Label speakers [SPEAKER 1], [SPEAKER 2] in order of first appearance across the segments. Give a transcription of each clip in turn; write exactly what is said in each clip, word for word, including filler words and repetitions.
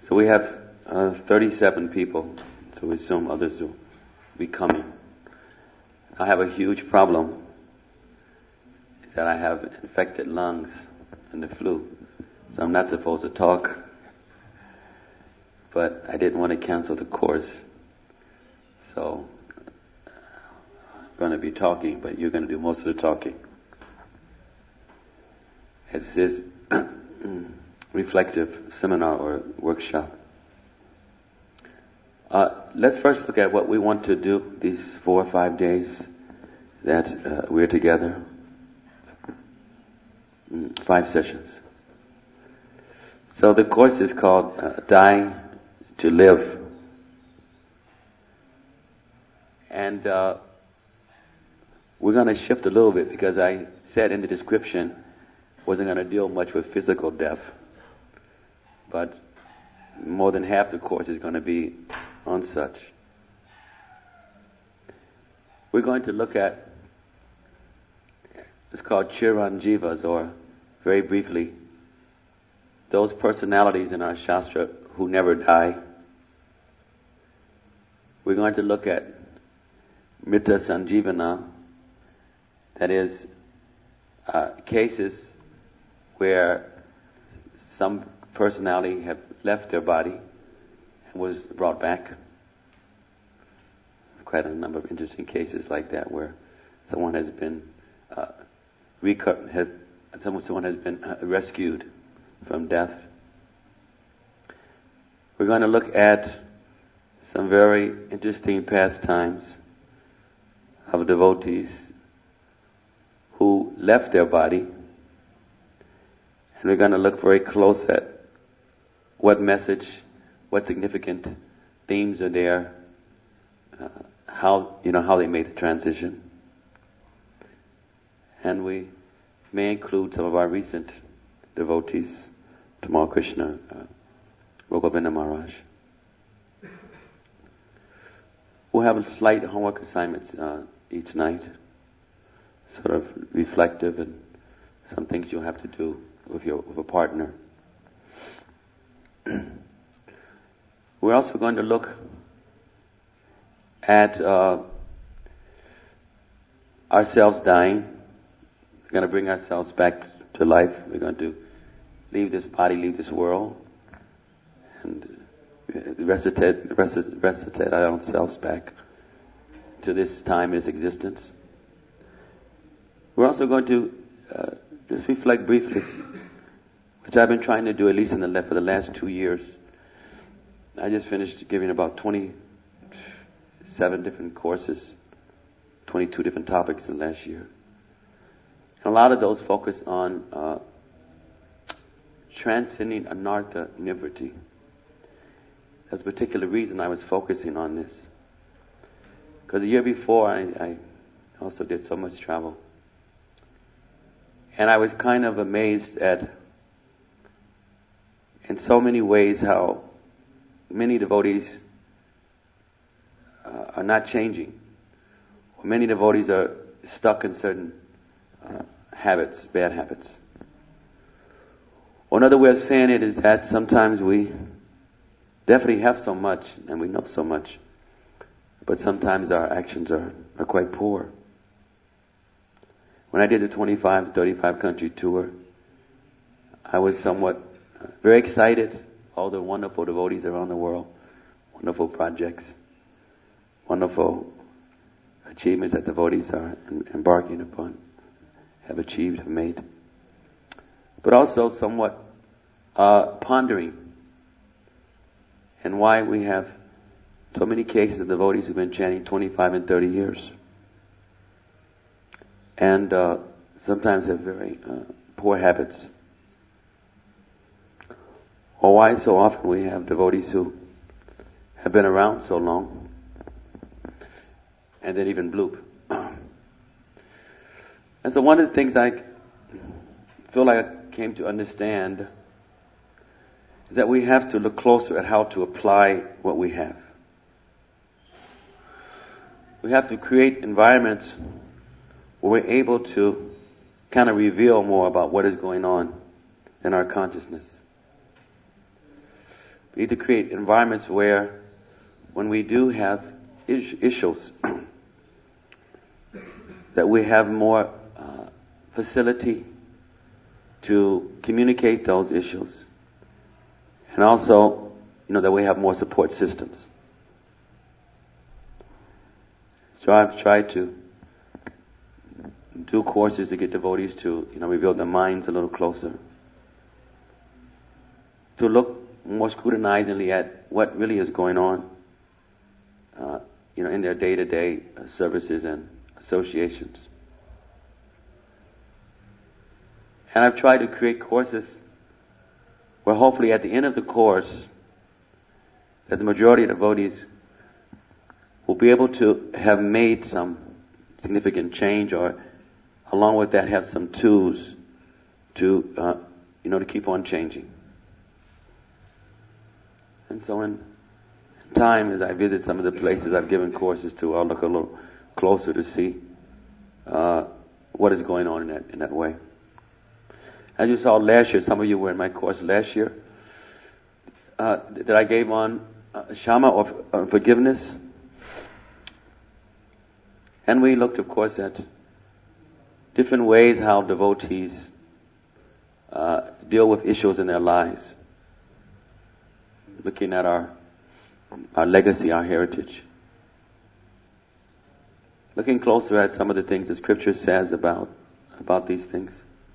[SPEAKER 1] So we have uh, thirty-seven people, so we assume others will be coming. I have a huge problem, is that I have infected lungs and the flu, so I'm not supposed to talk. But I didn't want to cancel the course, so I'm going to be talking, but you're going to do most of the talking. It's this reflective seminar or workshop. Uh, let's first look at what we want to do these four or five days that uh, we're together. Mm, five sessions. So the course is called uh, Dying to Live. And uh, we're going to shift a little bit because I said in the description wasn't going to deal much with physical death. But more than half the course is going to be on such. We're going to look at, it's called Chiranjivas, or very briefly, those personalities in our Shastra who never die. We're going to look at Mrita Sanjivana, that is, uh, cases where some personality have left their body and was brought back. Quite a number of interesting cases like that where someone has been uh, reco- has, someone, someone has been uh, rescued from death. We're going to look at some very interesting pastimes of devotees who left their body, and we're going to look very close at what message, what significant themes are there, uh, how you know how they made the transition, and we may include some of our recent devotees, Tamal Krishna, uh, Raghavendra Maharaj. We'll have a slight homework assignments uh, each night, sort of reflective, and some things you'll have to do with your with a partner. We're also going to look at uh, ourselves dying. We're going to bring ourselves back to life. We're going to leave this body, leave this world, and resuscitate, resuscitate, resuscitate our own selves back to this time in its existence. We're also going to uh, just reflect briefly, which I've been trying to do at least in the for the last two years. I just finished giving about twenty-seven different courses, twenty-two different topics in the last year. And a lot of those focus on uh, transcending anartha nivritti. That's a particular reason I was focusing on this. Because the year before I, I also did so much travel. And I was kind of amazed at, in so many ways, how many devotees uh, are not changing. Or many devotees are stuck in certain uh, habits, bad habits. Or another way of saying it is that sometimes we definitely have so much and we know so much, but sometimes our actions are, are quite poor. When I did the twenty-five, thirty-five country tour, I was somewhat uh, very excited. All the wonderful devotees around the world, wonderful projects, wonderful achievements that devotees are embarking upon, have achieved, have made. But also somewhat uh, pondering and why we have so many cases of devotees who've been chanting twenty-five and thirty years. And uh, sometimes have very uh, poor habits. Or why so often we have devotees who have been around so long and then even bloop. And so one of the things I feel like I came to understand is that we have to look closer at how to apply what we have. We have to create environments where we're able to kind of reveal more about what is going on in our consciousness. We need to create environments where, when we do have is- issues, that we have more uh, facility to communicate those issues, and also, you know, that we have more support systems. So I've tried to do courses to get devotees to, you know, reveal their minds a little closer, to look more scrutinizingly at what really is going on, uh, you know, in their day-to-day uh, services and associations. And I've tried to create courses where hopefully at the end of the course, that the majority of devotees will be able to have made some significant change, or along with that have some tools to, uh, you know, to keep on changing. And so in time, as I visit some of the places I've given courses to, I'll look a little closer to see uh, what is going on in that in that way. As you saw last year, some of you were in my course last year, uh, that I gave on uh, Shama, or uh, forgiveness. And we looked, of course, at different ways how devotees uh, deal with issues in their lives, looking at our our legacy, our heritage, looking closer at some of the things the Scripture says about about these things,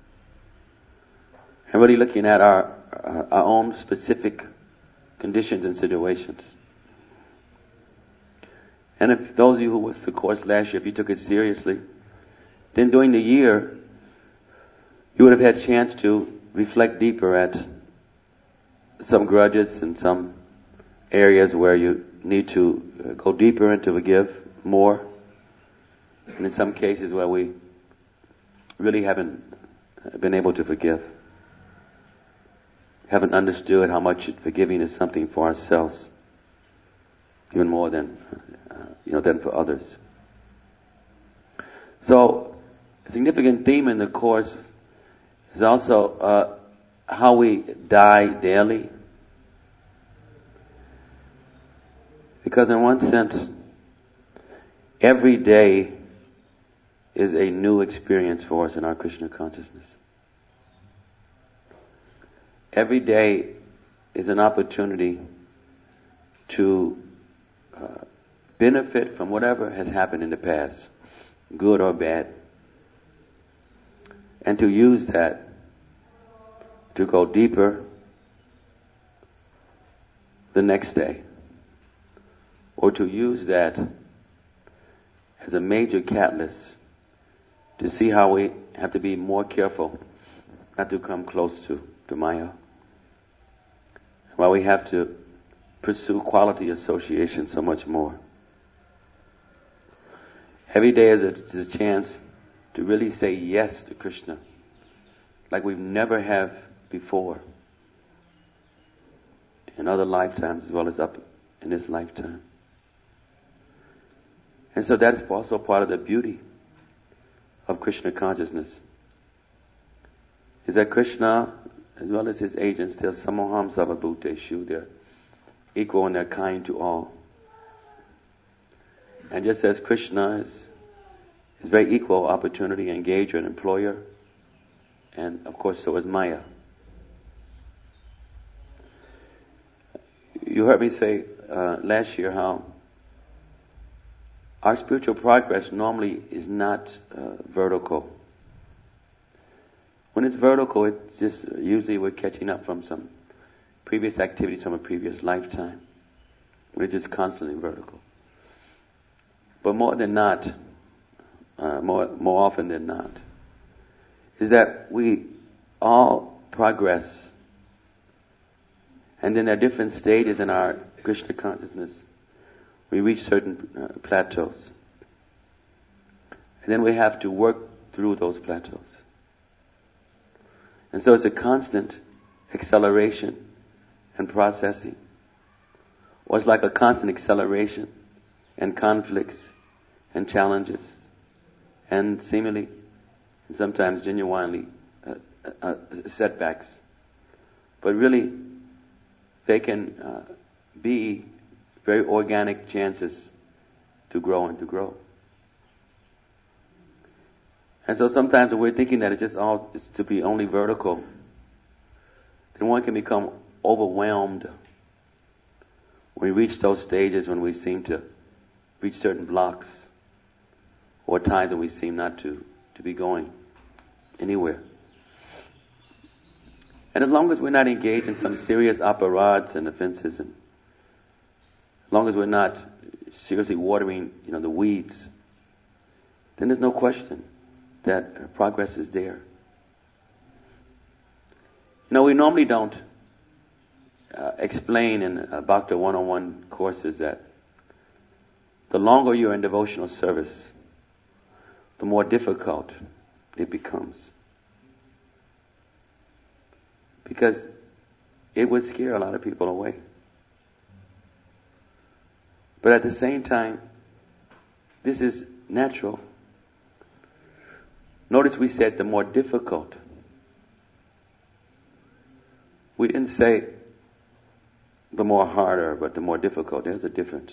[SPEAKER 1] and really looking at our our own specific conditions and situations. And if those of you who were with the course last year, if you took it seriously, then during the year, you would have had a chance to reflect deeper at some grudges and some areas where you need to go deeper and to forgive more. And in some cases where we really haven't been able to forgive, haven't understood how much forgiving is something for ourselves, even more than, uh, you know, than for others. So, a significant theme in the course is also uh, how we die daily. Because in one sense, every day is a new experience for us in our Krishna consciousness. Every day is an opportunity to uh, benefit from whatever has happened in the past, good or bad, and to use that to go deeper the next day, or to use that as a major catalyst to see how we have to be more careful not to come close to, to Maya, while we have to pursue quality association so much more. Every day is a, is a chance to really say yes to Krishna like we've never have before, in other lifetimes as well as up in this lifetime. And so that's also part of the beauty of Krishna consciousness, is that Krishna, as well as his agents, they're samoham sarvabhuteshu, they're equal and they're kind to all. And just as Krishna is, is very equal opportunity, engager and employer, and of course so is Maya. You heard me say uh, last year how our spiritual progress normally is not uh, vertical. When it's vertical, it's just uh, usually we're catching up from some previous activities from a previous lifetime. We're just constantly vertical. But more than not, uh, more more often than not, is that we all progress, and then there are different stages in our Krishna consciousness. We reach certain uh, plateaus, and then we have to work through those plateaus. And so it's a constant acceleration and processing, or it's like a constant acceleration and conflicts and challenges and seemingly and sometimes genuinely uh, uh, uh, setbacks. But really, they can uh, be very organic chances to grow and to grow. And so sometimes when we're thinking that it's just all it's to be only vertical, then one can become overwhelmed when we reach those stages when we seem to reach certain blocks, or times when we seem not to, to be going anywhere. And as long as we're not engaged in some serious operads and offenses, and as long as we're not seriously watering, you know, the weeds, then there's no question that progress is there. You know, we normally don't uh, explain in uh, Bhakti one oh one courses that the longer you're in devotional service, the more difficult it becomes. Because it would scare a lot of people away. But at the same time, this is natural. Notice we said the more difficult. We didn't say the more harder, but the more difficult. There's a difference.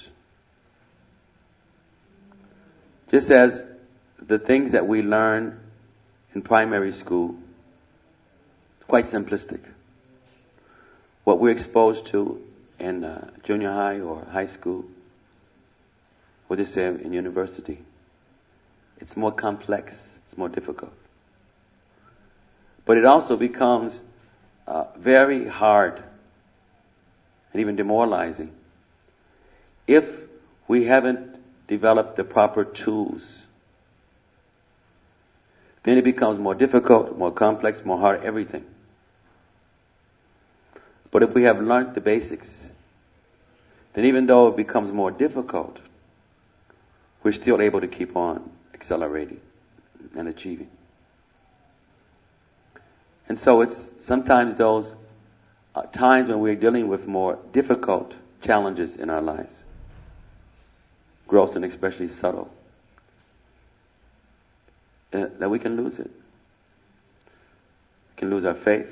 [SPEAKER 1] Just as the things that we learn in primary school, quite simplistic. What we're exposed to in uh, junior high or high school, what they say in university, it's more complex, it's more difficult. But it also becomes uh, very hard and even demoralizing if we haven't developed the proper tools. Then it becomes more difficult, more complex, more hard, everything. But if we have learned the basics, then even though it becomes more difficult, we're still able to keep on accelerating and achieving. And so it's sometimes those uh, times when we're dealing with more difficult challenges in our lives, gross and especially subtle, uh, that we can lose it. We can lose our faith.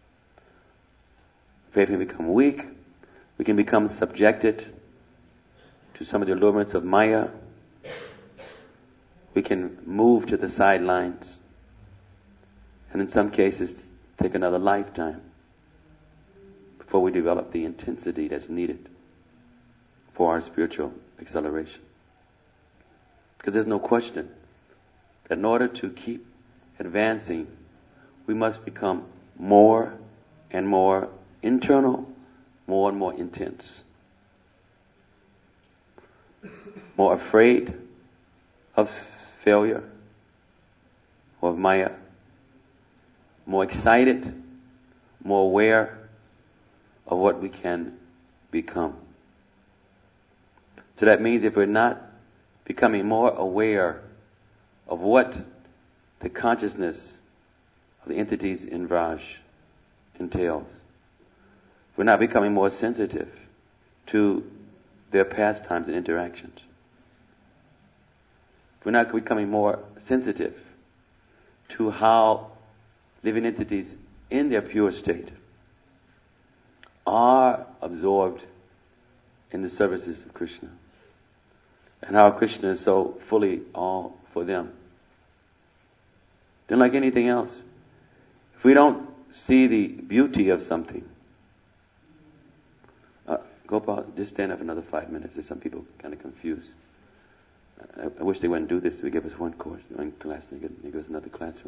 [SPEAKER 1] Faith can become weak. We can become subjected to some of the allurements of Maya. We can move to the sidelines. And in some cases, take another lifetime before we develop the intensity that's needed for our spiritual acceleration. Because there's no question that in order to keep advancing, we must become more and more internal, more and more intense. More afraid of failure, or of Maya. More excited, more aware of what we can become. So that means if we're not becoming more aware of what the consciousness of the entities in Vraj entails, if we're not becoming more sensitive to their pastimes and interactions, if we're not becoming more sensitive to how living entities in their pure state are absorbed in the services of Krishna, and how Krishna is so fully all for them, then like anything else, if we don't see the beauty of something, uh, Gopal, just stand up another five minutes. There's some people kind of confused. I, I wish they wouldn't do this. They give us one course, one class, and they give, they give us another classroom.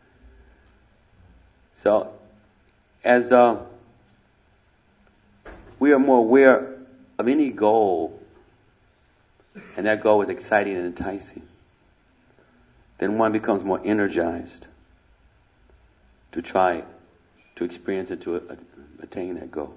[SPEAKER 1] So, as uh, we are more aware of any goal, and that goal is exciting and enticing, then one becomes more energized to try to experience it, to uh, attain that goal.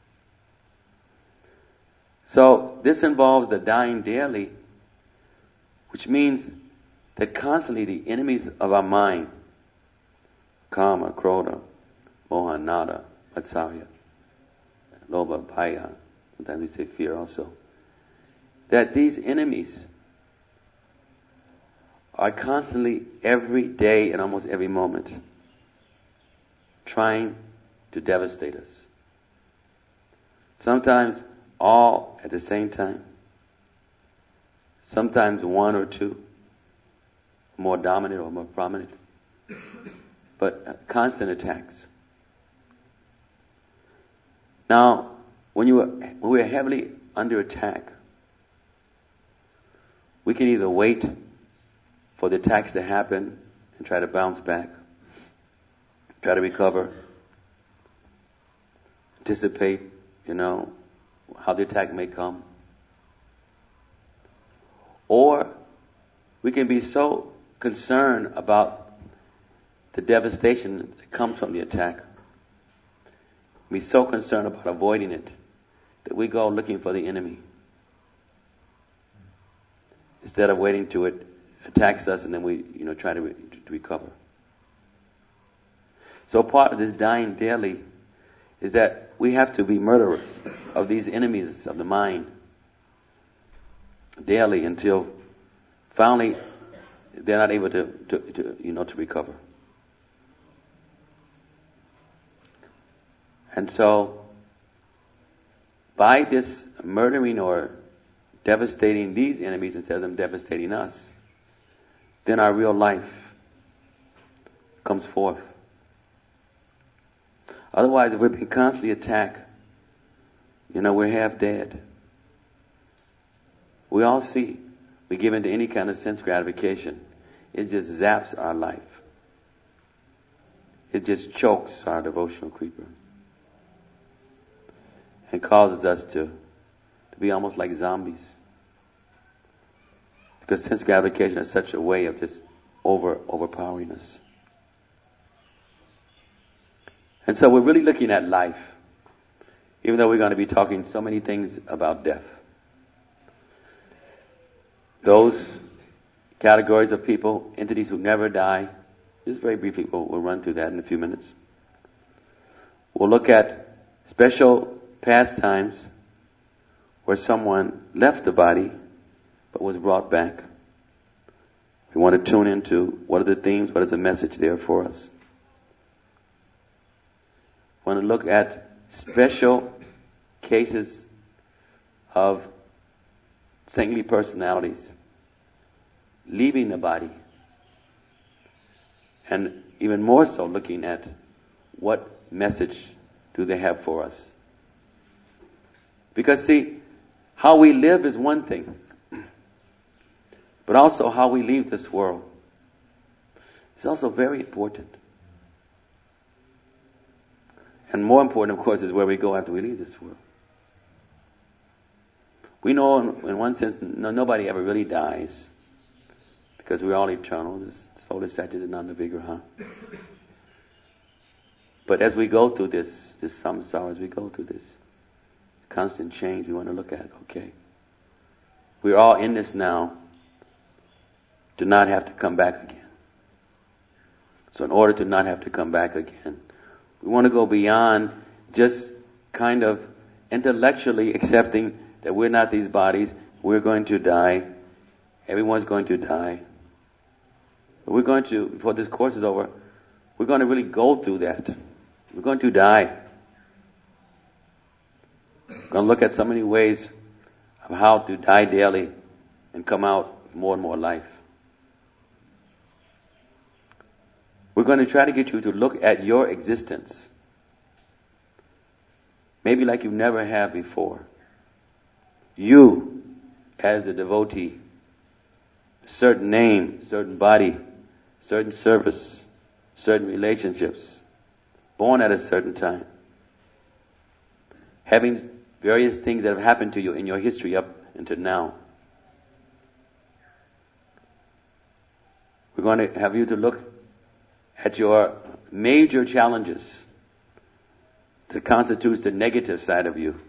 [SPEAKER 1] So, this involves the dying daily, which means that constantly the enemies of our mind, Kama, Krodha, Moha, Nada, Matsarya, Lobha, Bhaya, sometimes we say fear also, that these enemies are constantly, every day and almost every moment, trying to devastate us. Sometimes all at the same time. Sometimes one or two, more dominant or more prominent. But uh, constant attacks. Now, when you are, when we are heavily under attack, we can either wait for the attacks to happen and try to bounce back, try to recover, anticipate, you know, how the attack may come. Or we can be so concerned about the devastation that comes from the attack, be so concerned about avoiding it, that we go looking for the enemy. Instead of waiting till it attacks us and then we, you know, try to, re- to recover. So part of this dying daily is that we have to be murderers of these enemies of the mind daily until finally they're not able to, to, to you know, to recover. And so, by this murdering or devastating these enemies instead of them devastating us, then our real life comes forth. Otherwise, if we're being constantly attacked, you know, we're half dead. We all see, we give into any kind of sense gratification. It just zaps our life. It just chokes our devotional creeper. And causes us to, to be almost like zombies. Because sense gratification is such a way of just over overpowering us. And so we're really looking at life, even though we're going to be talking so many things about death. Those categories of people, entities who never die, just very briefly, we'll, we'll run through that in a few minutes. We'll look at special pastimes where someone left the body but was brought back. We want to tune into what are the themes, what is the message there for us. We want to look at special cases of saintly personalities leaving the body, and even more so looking at what message do they have for us. Because see, how we live is one thing, but also how we leave this world is also very important. And more important, of course, is where we go after we leave this world. We know, in, in one sense, no, nobody ever really dies, because we're all eternal. This soul is saturated, none the bigger, huh? But as we go through this, this samsara, as we go through this constant change, we want to look at, okay, we're all in this now to not have to come back again. So in order to not have to come back again, we want to go beyond just kind of intellectually accepting that we're not these bodies, we're going to die, everyone's going to die. But we're going to, before this course is over, we're going to really go through that. We're going to die. We're going to look at so many ways of how to die daily and come out with more and more life. We're going to try to get you to look at your existence, maybe like you never have before. You, as a devotee, certain name, certain body, certain service, certain relationships, born at a certain time, having various things that have happened to you in your history up until now. We're going to have you to look at your major challenges that constitutes the negative side of you,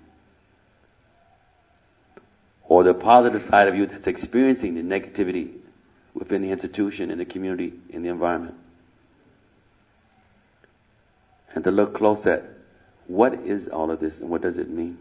[SPEAKER 1] or the positive side of you that's experiencing the negativity within the institution, in the community, in the environment. And to look close at what is all of this and what does it mean?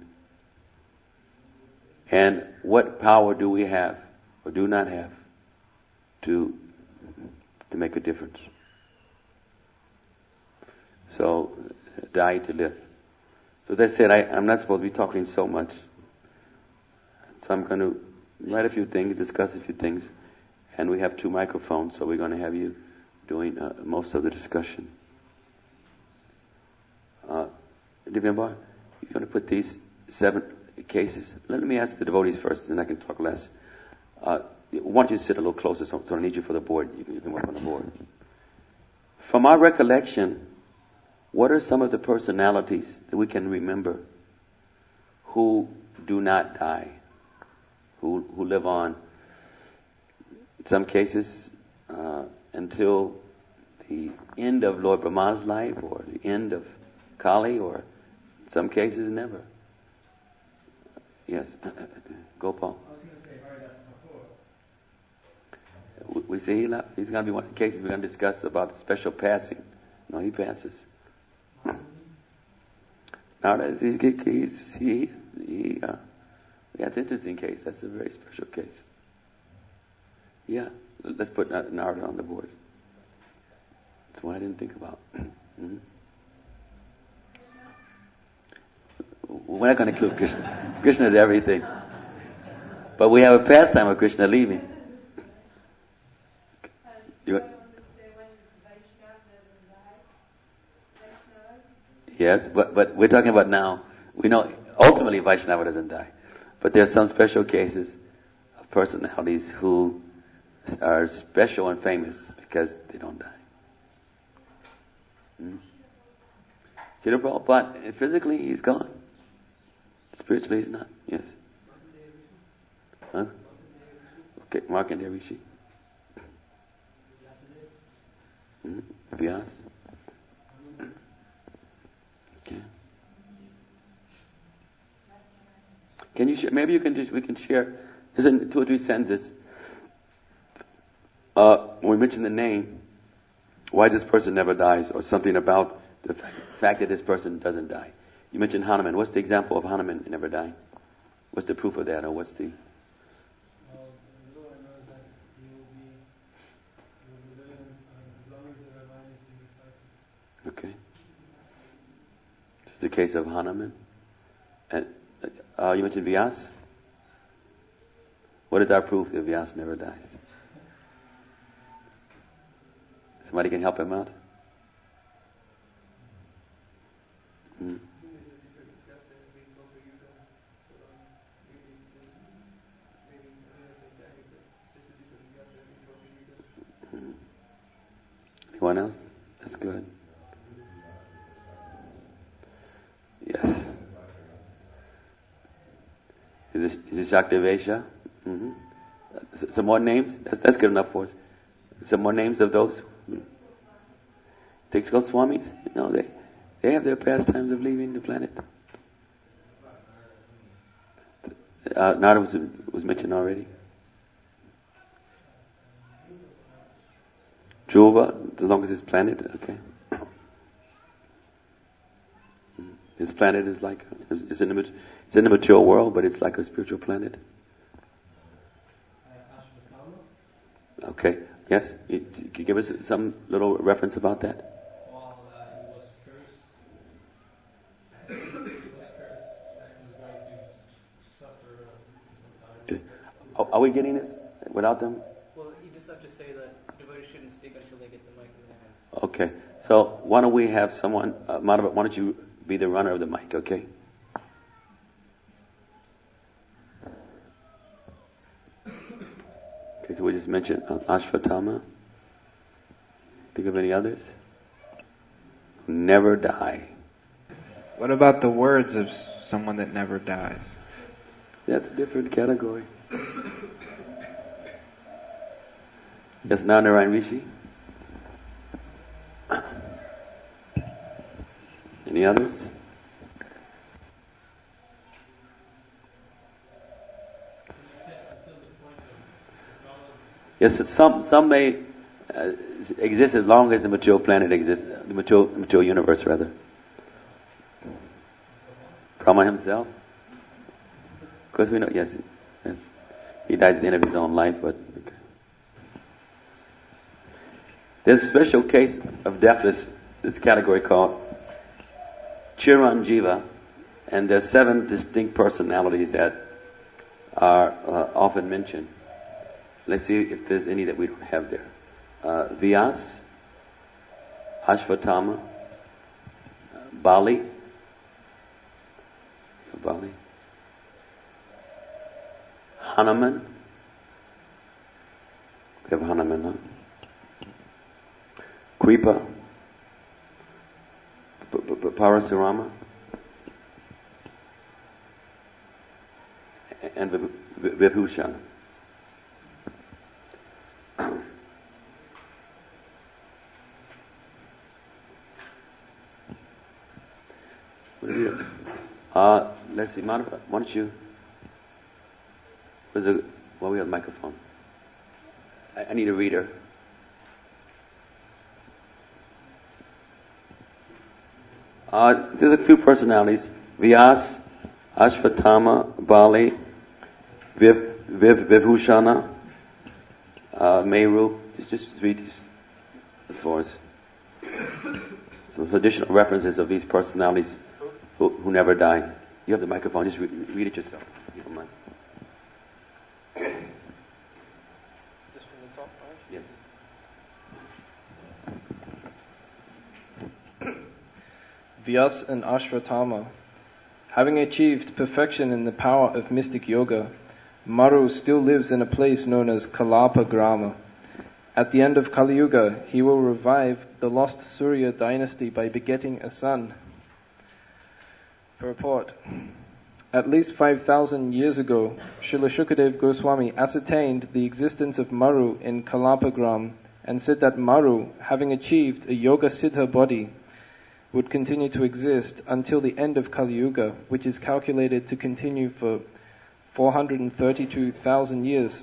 [SPEAKER 1] And what power do we have or do not have to, to make a difference? So, die to live. So as I said, I, I'm not supposed to be talking so much. So I'm going to write a few things, discuss a few things, and we have two microphones, so we're going to have you doing uh, most of the discussion. Uh, Divyanbar, you're going to put these seven cases. Let me ask the devotees first, and I can talk less. Uh, why don't you sit a little closer, so, so I need you for the board. You can, you can work on the board. From our recollection, what are some of the personalities that we can remember who do not die, who who live on, in some cases, uh, until the end of Lord Brahma's life, or the end of Kali, or in some cases never? Yes, Gopal.
[SPEAKER 2] I was going to say Haridas Thakur.
[SPEAKER 1] We, we see he left. He's going to be one of the cases we're going to discuss about special passing. No, he passes. Now that's he's, he's he he uh, that's an interesting case. That's a very special case. Yeah, let's put Narada on the board. That's one I didn't think about. Mm-hmm. We're not going to include Krishna. Krishna is everything. But we have a pastime of Krishna leaving. You, yes, but but we're talking about now. We know ultimately Vaishnava doesn't die. But there are some special cases of personalities who are special and famous because they don't die. Hmm? See the problem? But physically he's gone. Spiritually he's not. Yes. Huh? Okay, Markandeya Rishi. Hmm? Vyas. Okay. Can you share? Maybe you can just we can share. Just in two or three sentences. Uh, when we mention the name, why this person never dies, or something about the fact that this person doesn't die. You mentioned Hanuman. What's the example of Hanuman never dying? What's the proof of that, or what's the? Okay. This is the case of Hanuman. And uh, you mentioned Vyas. What is our proof that Vyas never dies? Somebody can help him out? Hmm. Hmm. Anyone else? That's good. Yes. Is it, is it Shaktavesha? Mm-hmm. Some more names? That's, that's good enough for us. Some more names of those? Six Goswamis? No, they they have their pastimes of leaving the planet. Uh, Narada was, was mentioned already. Dhruva, as long as his planet, okay. His planet is like, it's in, the, it's in the material world, but it's like a spiritual planet. Okay, yes? You, can you give us some little reference about that?
[SPEAKER 2] While uh, he was cursed, he was cursed that he was going to suffer uh, some time.
[SPEAKER 1] Are, are we getting this without them?
[SPEAKER 3] Well, you just have to say that devotees shouldn't speak until they get the mic in their hands.
[SPEAKER 1] Okay, so why don't we have someone, uh, Madhava, why don't you be the runner of the mic, okay? Okay, so we just mentioned uh, Ashvatthama. Think of any others? Never die.
[SPEAKER 4] What about the words of someone that never dies?
[SPEAKER 1] That's a different category. Yes, now Narayan Rishi. Any others? Yes, some some may uh, exist as long as the material planet exists, the material, material universe rather. Brahma himself? Of course we know, yes, yes. He dies at the end of his own life, but okay. There's a special case of deafness, this category called Chiranjiva, And there's seven distinct personalities that are uh, often mentioned. Let's see if there's any that we don't have there. Uh, Vyas, Ashvatthama, Bali, Bali, Hanuman, we have Hanuman, huh? Kripa, Parasurama, and Vibhushan. Uh, let's see, why don't you, there's a, well, we have a microphone. I, I need a reader. Uh, there's a few personalities. Vyas, Ashvatthama, Bali, Viv, Viv, Vibhushana, uh, Meru. Just, just read these for us. Some additional references of these personalities who, who never die. You have the microphone. Just re- read it yourself. If you don't mind.
[SPEAKER 5] Just from the top, right?
[SPEAKER 1] Yes.
[SPEAKER 5] Vyas and Ashvatthama. Having achieved perfection in the power of mystic yoga, Maru still lives in a place known as Kalapa Grama. At the end of Kali Yuga, he will revive the lost Surya dynasty by begetting a son. Purport. At least five thousand years ago, Srila Shukadev Goswami ascertained the existence of Maru in Kalapagram and said that Maru, having achieved a Yoga Siddha body, would continue to exist until the end of Kali Yuga, which is calculated to continue for four hundred thirty-two thousand years.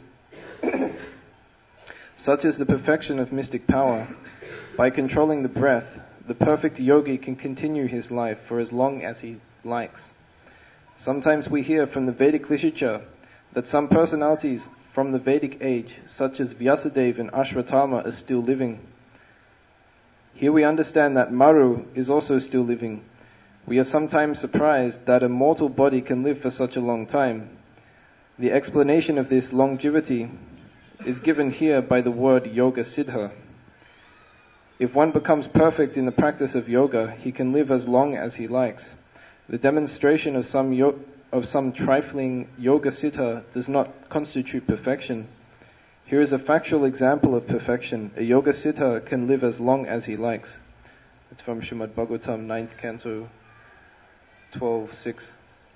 [SPEAKER 5] Such is the perfection of mystic power. By controlling the breath, the perfect yogi can continue his life for as long as he likes. Sometimes we hear from the Vedic literature that some personalities from the Vedic age, such as Vyasadeva and Ashvatthama, are still living. Here we understand that Maru is also still living. We are sometimes surprised that a mortal body can live for such a long time. The explanation of this longevity is given here by the word Yoga Siddha. If one becomes perfect in the practice of yoga, he can live as long as he likes. The demonstration of some yo- of some trifling Yoga Siddha does not constitute perfection. Here is a factual example of perfection. A Yoga Siddha can live as long as he likes. It's from Srimad Bhagavatam, ninth Canto, twelve six.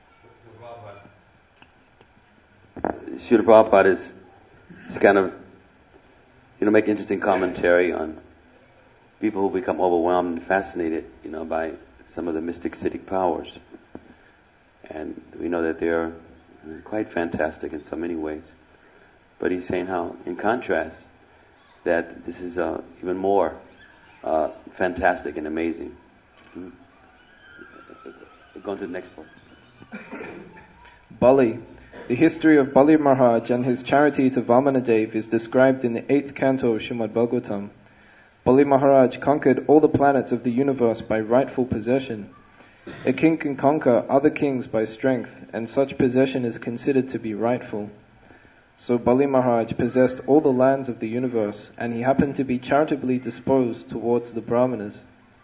[SPEAKER 1] Srila Prabhupada is, is kind of, you know, make interesting commentary on people who become overwhelmed and fascinated, you know, by some of the mystic Siddhic powers. And we know that they're quite fantastic in so many ways. But he's saying how, in contrast, that this is uh, even more uh, fantastic and amazing. Mm-hmm. Go on to the next part.
[SPEAKER 5] Bali. The history of Bali Maharaj and his charity to Vamanadev is described in the eighth canto of Srimad Bhagavatam. Bali Maharaj conquered all the planets of the universe by rightful possession. A king can conquer other kings by strength, and such possession is considered to be rightful. So Bali Maharaj possessed all the lands of the universe, and he happened to be charitably disposed towards the Brahmanas.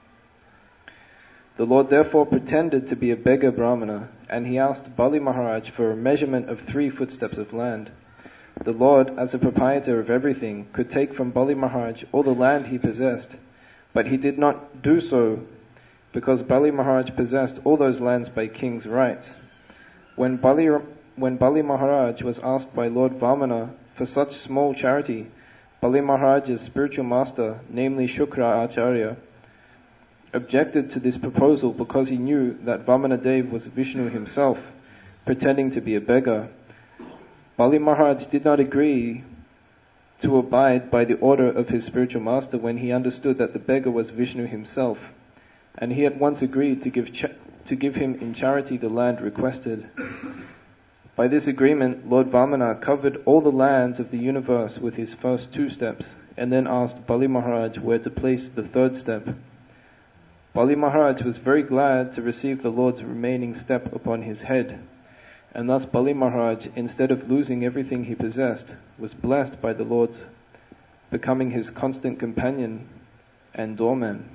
[SPEAKER 5] The Lord therefore pretended to be a beggar Brahmana, and he asked Bali Maharaj for a measurement of three footsteps of land. The Lord, as a proprietor of everything, could take from Bali Maharaj all the land he possessed, but he did not do so because Bali Maharaj possessed all those lands by king's rights. When Bali, when Bali Maharaj was asked by Lord Vamana for such small charity, Bali Maharaj's spiritual master, namely Shukra Acharya, objected to this proposal because he knew that Vamanadev was Vishnu himself, pretending to be a beggar. Bali Maharaj did not agree to abide by the order of his spiritual master when he understood that the beggar was Vishnu himself, and he at once agreed to give cha- to give him in charity the land requested. By this agreement, Lord Vamana covered all the lands of the universe with his first two steps, and then asked Bali Maharaj where to place the third step. Bali Maharaj was very glad to receive the Lord's remaining step upon his head, and thus Bali Maharaj, instead of losing everything he possessed, was blessed by the Lord's becoming his constant companion and doorman.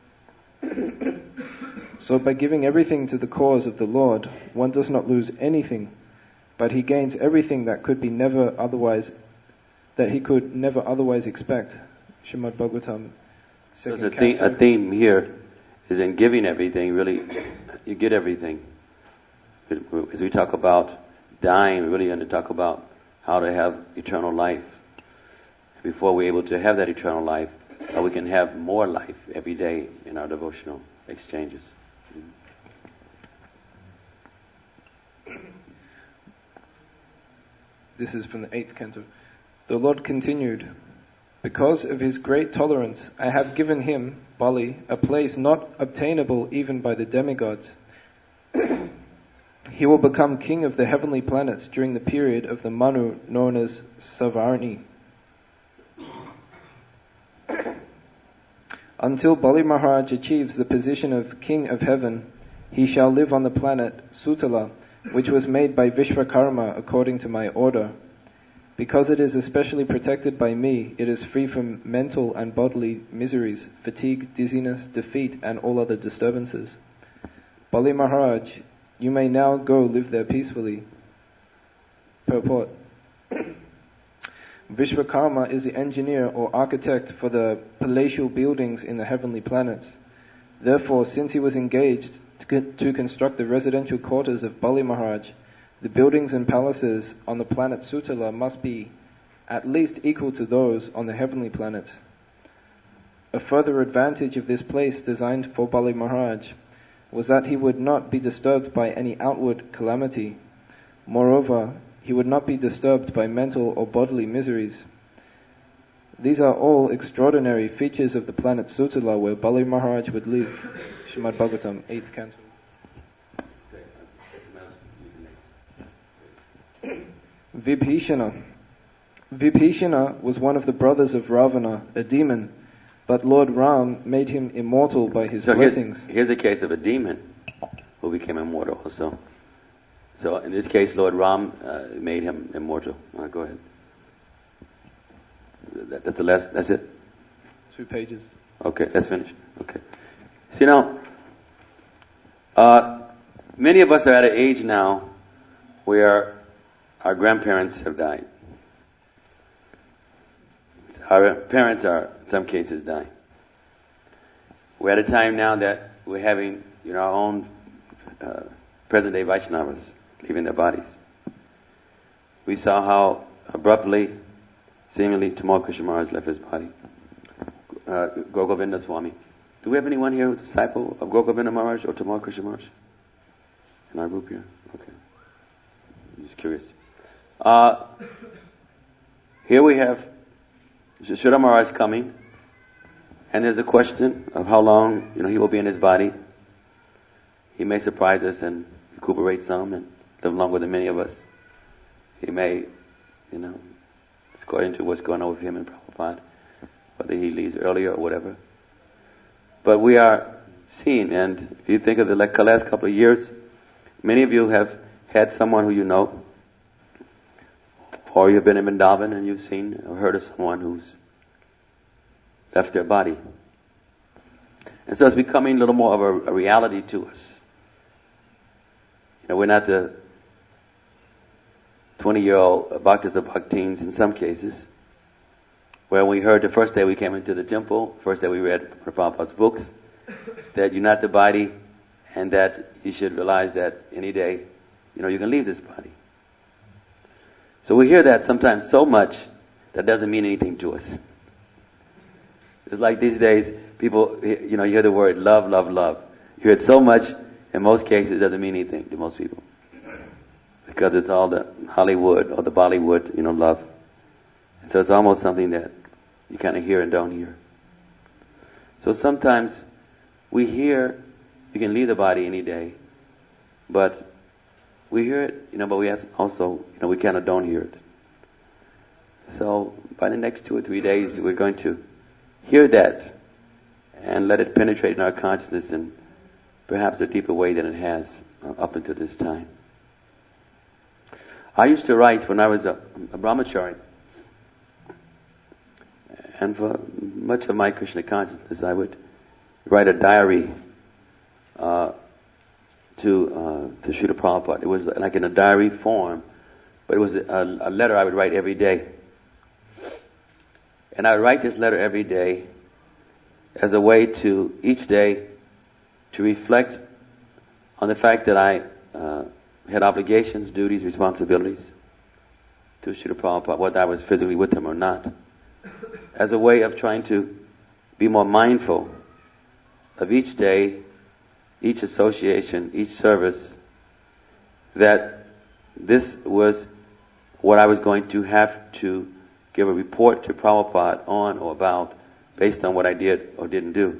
[SPEAKER 5] So by giving everything to the cause of the Lord, one does not lose anything, but he gains everything that could be never otherwise, that he could never otherwise expect. Srimad Bhagavatam,
[SPEAKER 1] So
[SPEAKER 5] second
[SPEAKER 1] a, theme,
[SPEAKER 5] canto.
[SPEAKER 1] a theme here is in giving everything, really, you get everything. As we talk about dying, we're really going to talk about how to have eternal life. Before we're able to have that eternal life, how we can have more life every day in our devotional exchanges.
[SPEAKER 5] This is from the eighth canto. The Lord continued, because of his great tolerance, I have given him, Bali, a place not obtainable even by the demigods. He will become king of the heavenly planets during the period of the Manu known as Savarni. Until Bali Maharaj achieves the position of king of heaven, he shall live on the planet Sutala, which was made by Vishvakarma according to my order. Because it is especially protected by me, it is free from mental and bodily miseries, fatigue, dizziness, defeat, and all other disturbances. Bali Maharaj, you may now go live there peacefully. Purport. Vishvakarma is the engineer or architect for the palatial buildings in the heavenly planets. Therefore, since he was engaged to, to construct the residential quarters of Bali Maharaj, the buildings and palaces on the planet Sutala must be at least equal to those on the heavenly planets. A further advantage of this place designed for Bali Maharaj was that he would not be disturbed by any outward calamity. Moreover, he would not be disturbed by mental or bodily miseries. These are all extraordinary features of the planet Sutala where Bali Maharaj would live. Srimad Bhagavatam, eighth canto. Vibhishana. Vibhishana was one of the brothers of Ravana, a demon, but Lord Ram made him immortal by his
[SPEAKER 1] So
[SPEAKER 5] blessings.
[SPEAKER 1] here's, here's a case of a demon who became immortal also. So in this case, Lord Ram uh, made him immortal. Uh, go ahead. That, that's the last. That's it.
[SPEAKER 5] Two pages.
[SPEAKER 1] Okay, that's finished. Okay. See now, uh, many of us are at an age now where our grandparents have died. Our parents are, in some cases, dying. We're at a time now that we're having, you know, our own uh, present-day Vaishnavas leaving their bodies. We saw how abruptly, seemingly, Tamal Krishna Maharaj left his body. Uh, Gogovinda Swami. Do we have anyone here who's a disciple of Gogovinda Maharaj or Tamal Krishna Maharaj in our group here? Okay. I'm just curious. Uh, here we have Shuddha Maharaj coming, and there's a question of how long, you know, he will be in his body. He may surprise us and recuperate some and live longer than many of us. He may, you know, it's according to what's going on with him and Prabhupada, whether he leaves earlier or whatever. But we are seeing, and if you think of the last couple of years, many of you have had someone who you know, or you've been in Vrindavan and you've seen or heard of someone who's left their body. And so it's becoming a little more of a, a reality to us. You know, we're not the twenty-year-old bhaktas or bhakteens in some cases, where we heard the first day we came into the temple, first day we read Prabhupada's books, that you're not the body and that you should realize that any day, you know, you can leave this body. So we hear that sometimes so much that doesn't mean anything to us. It's like these days, people, you know, you hear the word love, love, love. You hear it so much, in most cases it doesn't mean anything to most people. Because it's all the Hollywood or the Bollywood, you know, love. And so it's almost something that you kind of hear and don't hear. So sometimes we hear you can leave the body any day, but we hear it, you know, but we also, you know, we kind of don't hear it. So by the next two or three days, we're going to hear that and let it penetrate in our consciousness in perhaps a deeper way than it has uh, up until this time. I used to write when I was a, a brahmachari, and for much of my Krishna consciousness I would write a diary uh, to uh, to Srila Prabhupada. It was like in a diary form, but it was a, a letter I would write every day. And I would write this letter every day as a way to, each day, to reflect on the fact that I uh, had obligations, duties, responsibilities to Srila Prabhupada, whether I was physically with him or not, as a way of trying to be more mindful of each day, each association, each service, that this was what I was going to have to give a report to Prabhupada on or about based on what I did or didn't do.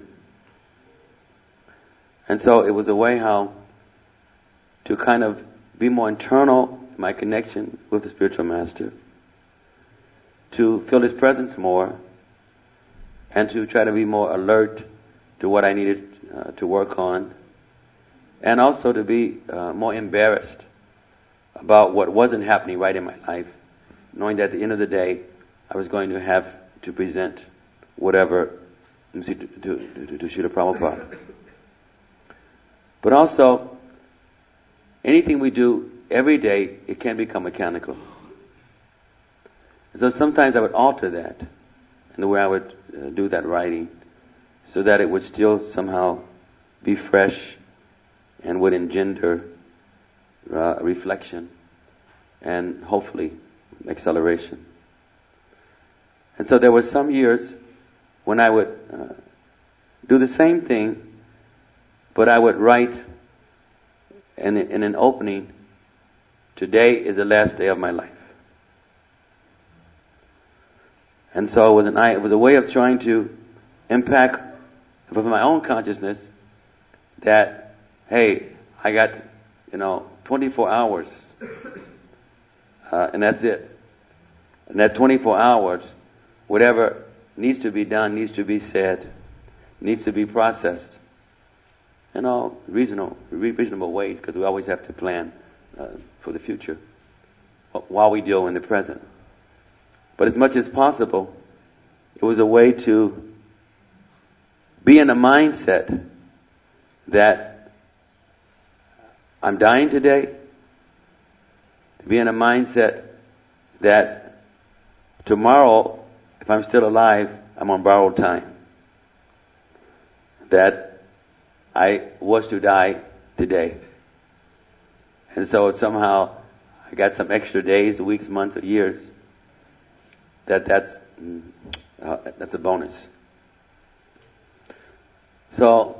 [SPEAKER 1] And so it was a way how to kind of be more internal in my connection with the spiritual master, to feel his presence more, and to try to be more alert to what I needed uh, to work on, and also to be uh, more embarrassed about what wasn't happening right in my life, knowing that at the end of the day I was going to have to present whatever to, to, to, to Srila Prabhupada. But also, anything we do every day, it can become mechanical. And so sometimes I would alter that in the way I would uh, do that writing, so that it would still somehow be fresh and would engender uh, reflection and hopefully acceleration. And so there were some years when I would uh, do the same thing, but I would write in, in an opening, "Today is the last day of my life." And so it was, an, it was a way of trying to impact with my own consciousness that, hey, I got, you know, twenty-four hours, uh, and that's it. And that twenty-four hours, whatever needs to be done, needs to be said, needs to be processed in all reasonable, reasonable ways, because we always have to plan uh, for the future while we deal in the present. But as much as possible, it was a way to be in a mindset that I'm dying today, to be in a mindset that tomorrow, if I'm still alive, I'm on borrowed time. That I was to die today. And so somehow I got some extra days, weeks, months, or years. That that's uh, that's a bonus. So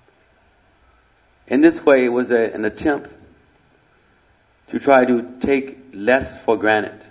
[SPEAKER 1] in this way, it was a, an attempt to try to take less for granted.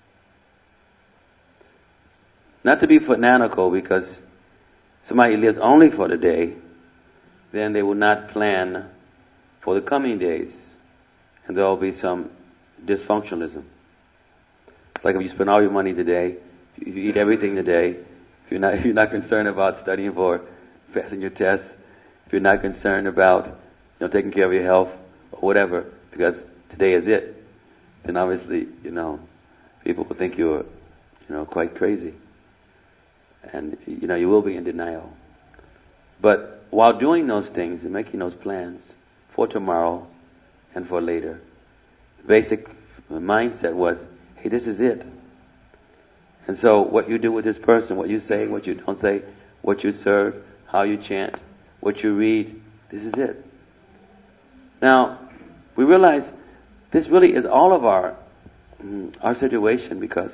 [SPEAKER 1] Not to be fanatical, because somebody lives only for the day, then they will not plan for the coming days, and there will be some dysfunctionalism. Like if you spend all your money today, if you eat everything today, if you're not, if you're not concerned about studying for passing your tests, if you're not concerned about, you know, taking care of your health or whatever, because today is it, then obviously, you know, people will think you're, you know, quite crazy. And, you know, you will be in denial. But while doing those things and making those plans for tomorrow and for later, the basic mindset was, hey, this is it. And so what you do with this person, what you say, what you don't say, what you serve, how you chant, what you read, this is it. Now, we realize this really is all of our our situation, because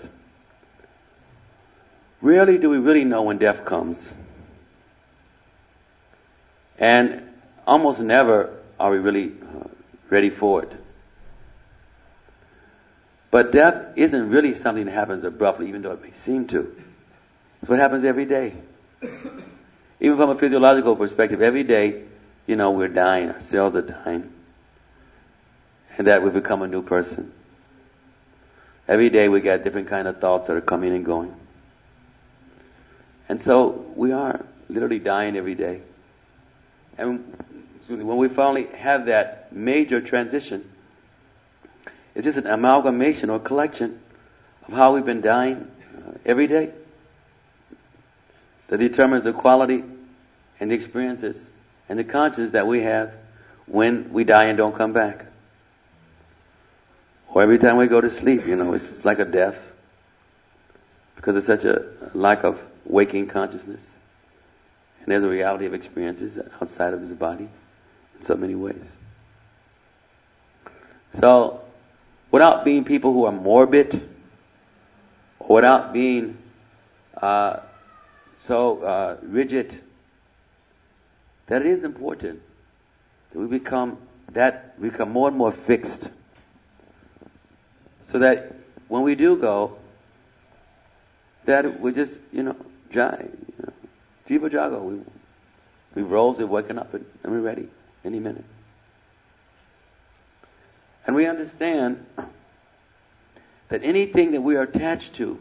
[SPEAKER 1] rarely do we really know when death comes. And almost never are we really uh, ready for it. But death isn't really something that happens abruptly, even though it may seem to. It's what happens every day. Even from a physiological perspective, every day, you know, we're dying, our cells are dying. And that we become a new person. Every day we got different kind of thoughts that are coming and going. And so we are literally dying every day. And when we finally have that major transition, it's just an amalgamation or collection of how we've been dying uh, every day that determines the quality and the experiences and the consciousness that we have when we die and don't come back. Or every time we go to sleep, you know, it's, it's like a death because there's such a lack of waking consciousness. And there's a reality of experiences outside of this body in so many ways. So, without being people who are morbid, or without being uh, so uh, rigid, that it is important that we become that we become more and more fixed, so that when we do go, that we just you know, jai, you know, jiva jago, we we rose, we're waking up, and, and we're ready any minute, and we understand that anything that we are attached to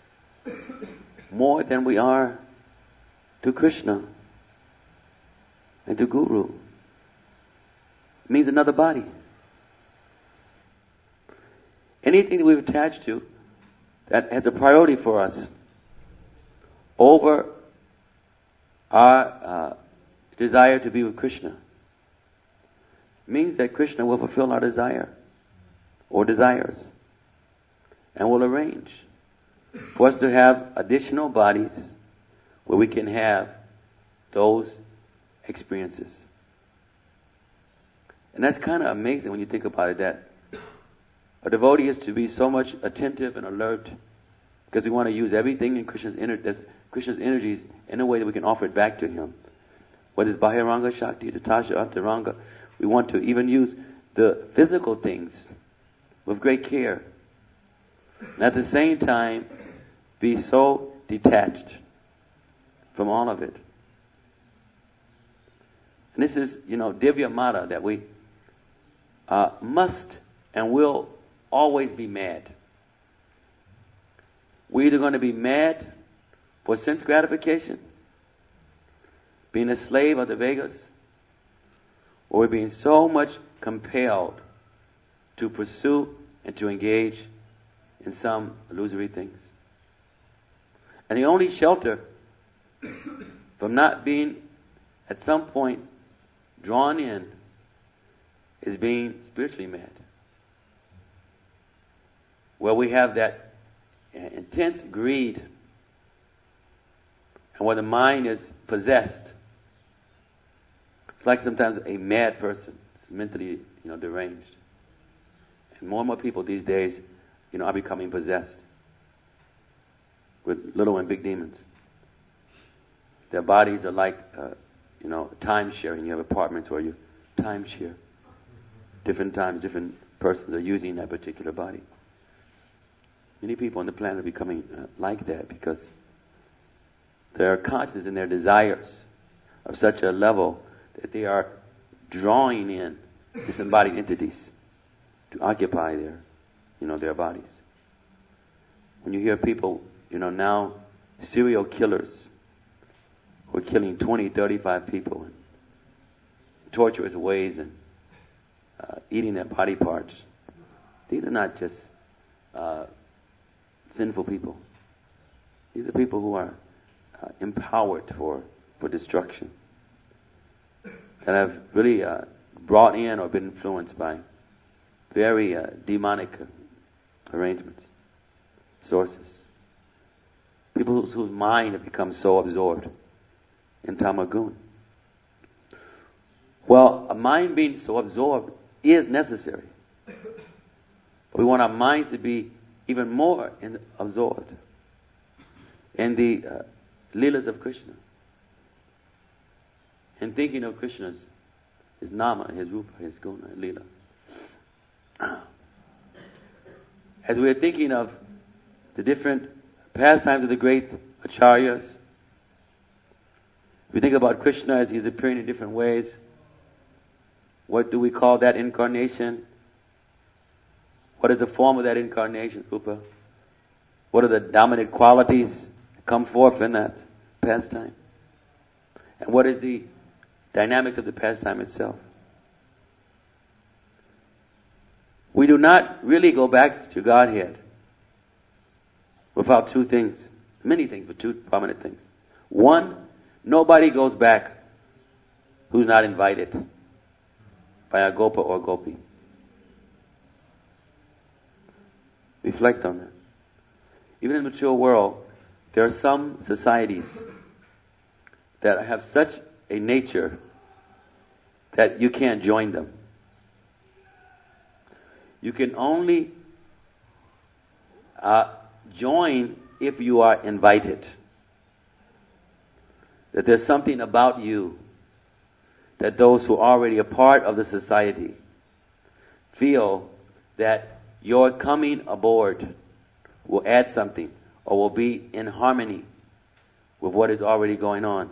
[SPEAKER 1] more than we are to Krishna and to Guru means another body. Anything that we've attached to that has a priority for us over our uh, desire to be with Krishna means that Krishna will fulfill our desire or desires and will arrange for us to have additional bodies where we can have those experiences. And that's kind of amazing when you think about it, that a devotee is to be so much attentive and alert because we want to use everything in Krishna's, ener- that's Krishna's energies in a way that we can offer it back to Him. Whether it's Bahiranga Shakti, Tatasha, Antaranga, we want to even use the physical things with great care. And at the same time, be so detached from all of it. And this is, you know, Divya Mata, that we uh, must and will always be mad. We're either going to be mad for sense gratification, being a slave of the Vegas, or we're being so much compelled to pursue and to engage in some illusory things. And the only shelter from not being at some point drawn in is being spiritually mad, where we have that intense greed and where the mind is possessed. It's like sometimes a mad person is mentally, you know, deranged. And more and more people these days, you know, are becoming possessed with little and big demons. Their bodies are like, uh, you know, time sharing. You have apartments where you time share. Different times, different persons are using that particular body. Many people on the planet are becoming uh, like that because their consciousness and their desires of such a level that they are drawing in disembodied entities to occupy their, you know, their bodies. When you hear people, you know, now serial killers who are killing twenty, thirty-five people in torturous ways and uh, eating their body parts, these are not just uh, sinful people. These are people who are uh, empowered for, for destruction, that have really uh, brought in or been influenced by very uh, demonic uh, arrangements, sources. People whose, whose mind have become so absorbed in Tamagun. Well, a mind being so absorbed is necessary. But we want our minds to be even more in, absorbed in the uh, Leelas of Krishna. And thinking of Krishna's, His Nama, His Rupa, His Guna, and Leela. As we are thinking of the different pastimes of the great acharyas, we think about Krishna as He's appearing in different ways. What do we call that incarnation? What is the form of that incarnation, Rupa? What are the dominant qualities that come forth in that pastime? And what is the dynamics of the pastime itself? We do not really go back to Godhead without two things. Many things, but two prominent things. One, nobody goes back who's not invited by a Gopa or Gopi. Reflect on that. Even in the mature world, there are some societies that have such a nature that you can't join them. You can only uh, join if you are invited. That there's something about you that those who are already a part of the society feel that your coming aboard will add something or will be in harmony with what is already going on.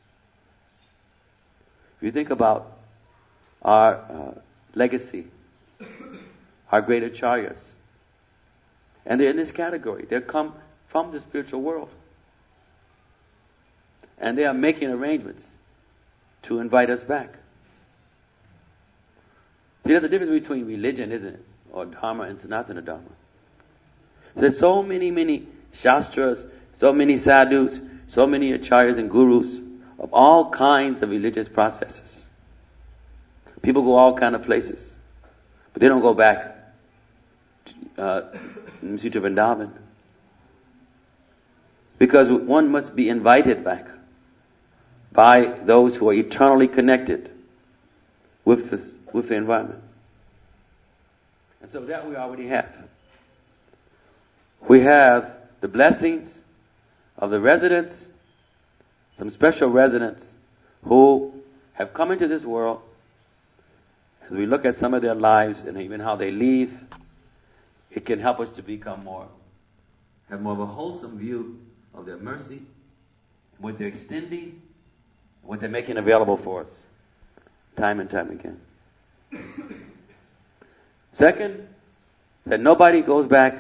[SPEAKER 1] If you think about our uh, legacy, our great acharyas, and they're in this category. They come from the spiritual world. And they are making arrangements to invite us back. See, there's a difference between religion, isn't it? Or Dharma and Sanatana Dharma. There's so many, many Shastras, so many sadhus, so many acharyas and gurus of all kinds of religious processes. People go all kind of places. But they don't go back to uh, Sutta Vrindavan. Because one must be invited back by those who are eternally connected with the, with the environment. And so that we already have. We have the blessings of the residents, some special residents who have come into this world. As we look at some of their lives and even how they leave, it can help us to become more, have more of a wholesome view of their mercy, what they're extending, what they're making available for us, time and time again. Second, that nobody goes back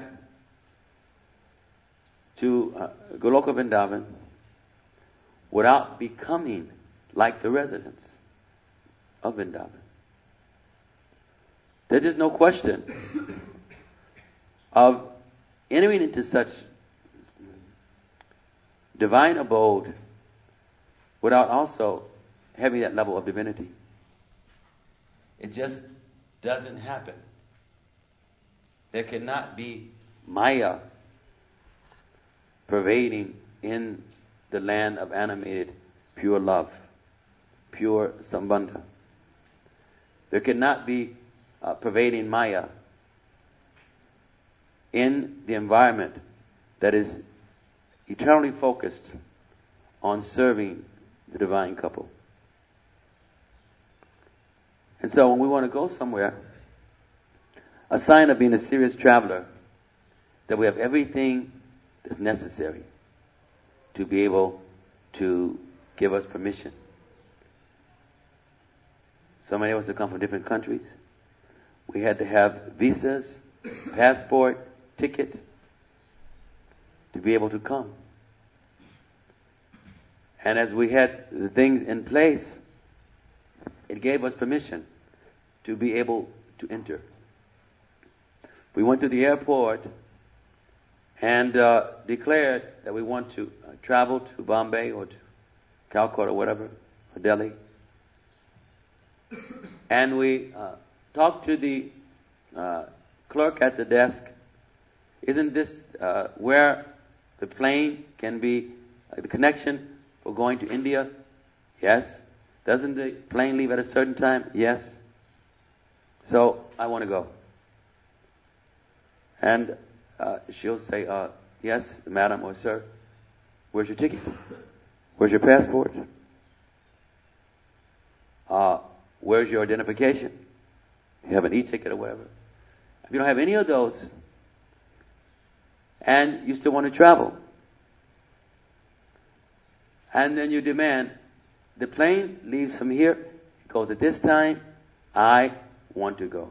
[SPEAKER 1] to uh, Goloka Vrindavan without becoming like the residents of Vrindavan. There's just no question of entering into such divine abode without also having that level of divinity. It just doesn't happen. There cannot be Maya pervading in the land of animated, pure love, pure sambandha. There cannot be uh, pervading Maya in the environment that is eternally focused on serving the divine couple. And so when we want to go somewhere, a sign of being a serious traveler, that we have everything that's necessary to be able to give us permission. So many of us have come from different countries. We had to have visas, passport, ticket to be able to come. And as we had the things in place, it gave us permission to be able to enter. We went to the airport and uh, declared that we want to uh, travel to Bombay or to Calcutta or whatever, or Delhi. And we uh, talked to the uh, clerk at the desk. Isn't this uh, where the plane can be, uh, the connection for going to India? Yes. Doesn't the plane leave at a certain time? Yes. So I want to go. And uh, she'll say, uh, yes, madam or sir, where's your ticket? Where's your passport? Uh, where's your identification? You have an e-ticket or whatever. If you don't have any of those, and you still want to travel, and then you demand, the plane leaves from here, it goes at this time, I want to go.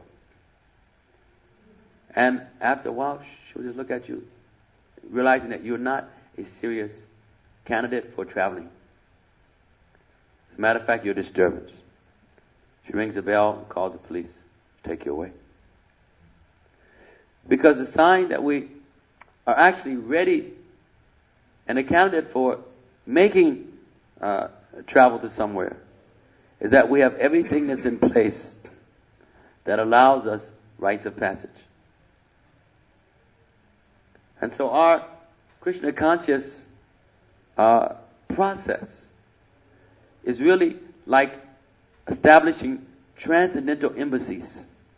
[SPEAKER 1] And after a while, she'll just look at you, realizing that you're not a serious candidate for traveling. As a matter of fact, you're a disturbance. She rings a bell and calls the police, take you away. Because the sign that we are actually ready and accounted for making uh, travel to somewhere is that we have everything that's in place that allows us rites of passage. And so our Krishna conscious uh, process is really like establishing transcendental embassies.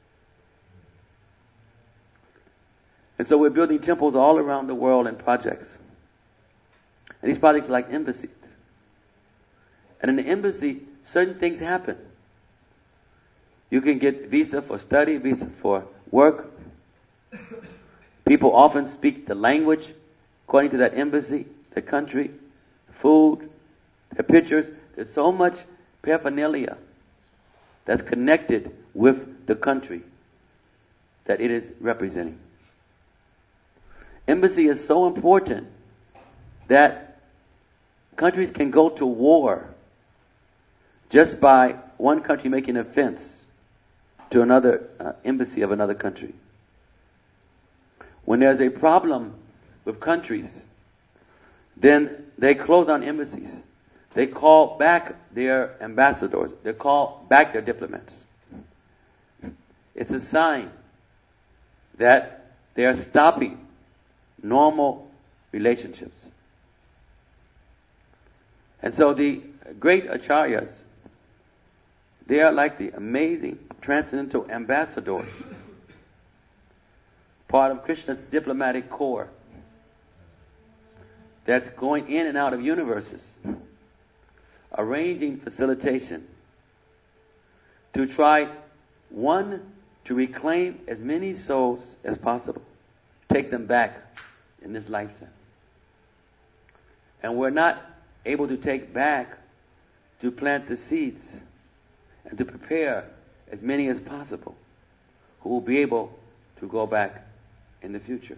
[SPEAKER 1] And so we're building temples all around the world and projects. And these projects are like embassies. And in the embassy, certain things happen. You can get visa for study, visa for work. People often speak the language according to that embassy, the country, food, their pictures. There's so much paraphernalia that's connected with the country that it is representing. Embassy is so important that countries can go to war just by one country making an offense to another uh, embassy of another country. When there's a problem with countries, then they close down embassies. They call back their ambassadors. They call back their diplomats. It's a sign that they are stopping normal relationships. And so the great acharyas, they are like the amazing transcendental ambassadors, part of Krishna's diplomatic corps that's going in and out of universes, arranging facilitation to try, one, to reclaim as many souls as possible, take them back in this lifetime. And we're not able to take back to plant the seeds and to prepare as many as possible who will be able to go back in the future.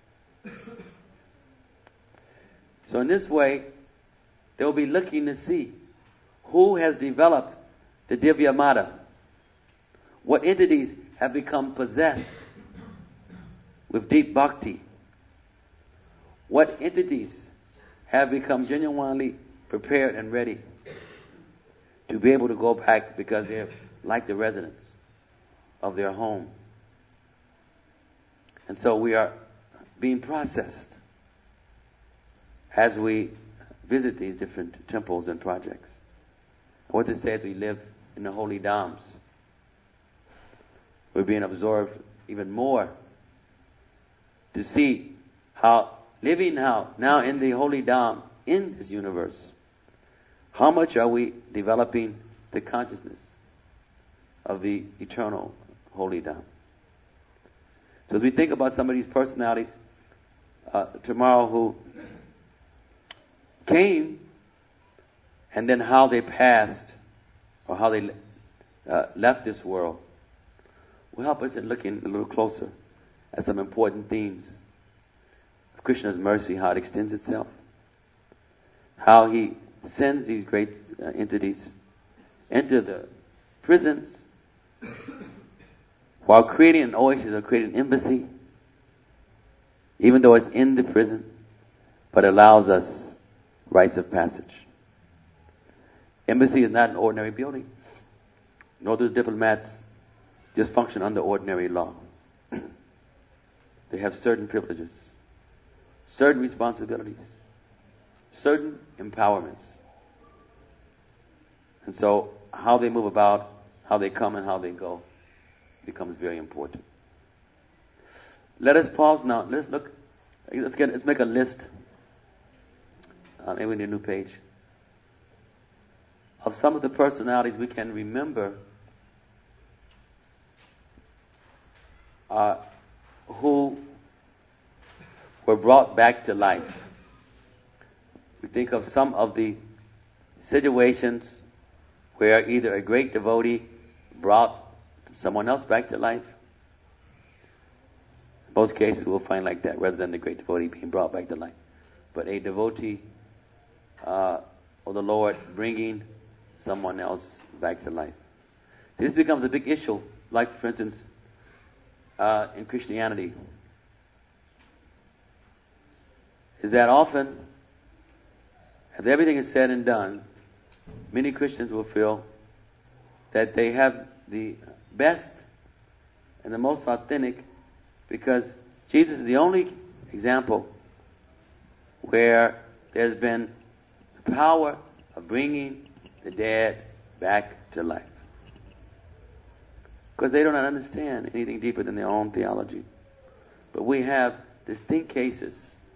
[SPEAKER 1] So in this way, they'll be looking to see who has developed the Divya Mata. What entities have become possessed with deep bhakti? What entities have become genuinely prepared and ready to be able to go back because they're like the residents of their home? And so we are being processed as we visit these different temples and projects. What to say is we live in the holy dhams. We're being absorbed even more to see how living now, now in the holy dham, in this universe, how much are we developing the consciousness of the eternal holy dham? So as we think about some of these personalities uh, tomorrow who came and then how they passed or how they uh, left this world, will help us in looking a little closer at some important themes of Krishna's mercy, how it extends itself, how he sends these great uh, entities into the prisons while creating an oasis or creating an embassy, even though it's in the prison, but allows us rites of passage. Embassy is not an ordinary building, nor do the diplomats just function under ordinary law. They have certain privileges, certain responsibilities, certain empowerments. And so how they move about, how they come and how they go becomes very important. Let us pause now. Let's look. Let's get. Let's make a list. Uh, maybe we need a new page of some of the personalities we can remember uh, who were brought back to life. We think of some of the situations where either a great devotee brought someone else back to life. In most cases we'll find like that, rather than the great devotee being brought back to life. But a devotee uh, of the Lord bringing someone else back to life. This becomes a big issue, like, for instance, uh, in Christianity. Is that often, after everything is said and done, many Christians will feel that they have the best and the most authentic because Jesus is the only example where there's been the power of bringing the dead back to life. Because they do not understand anything deeper than their own theology. But we have distinct cases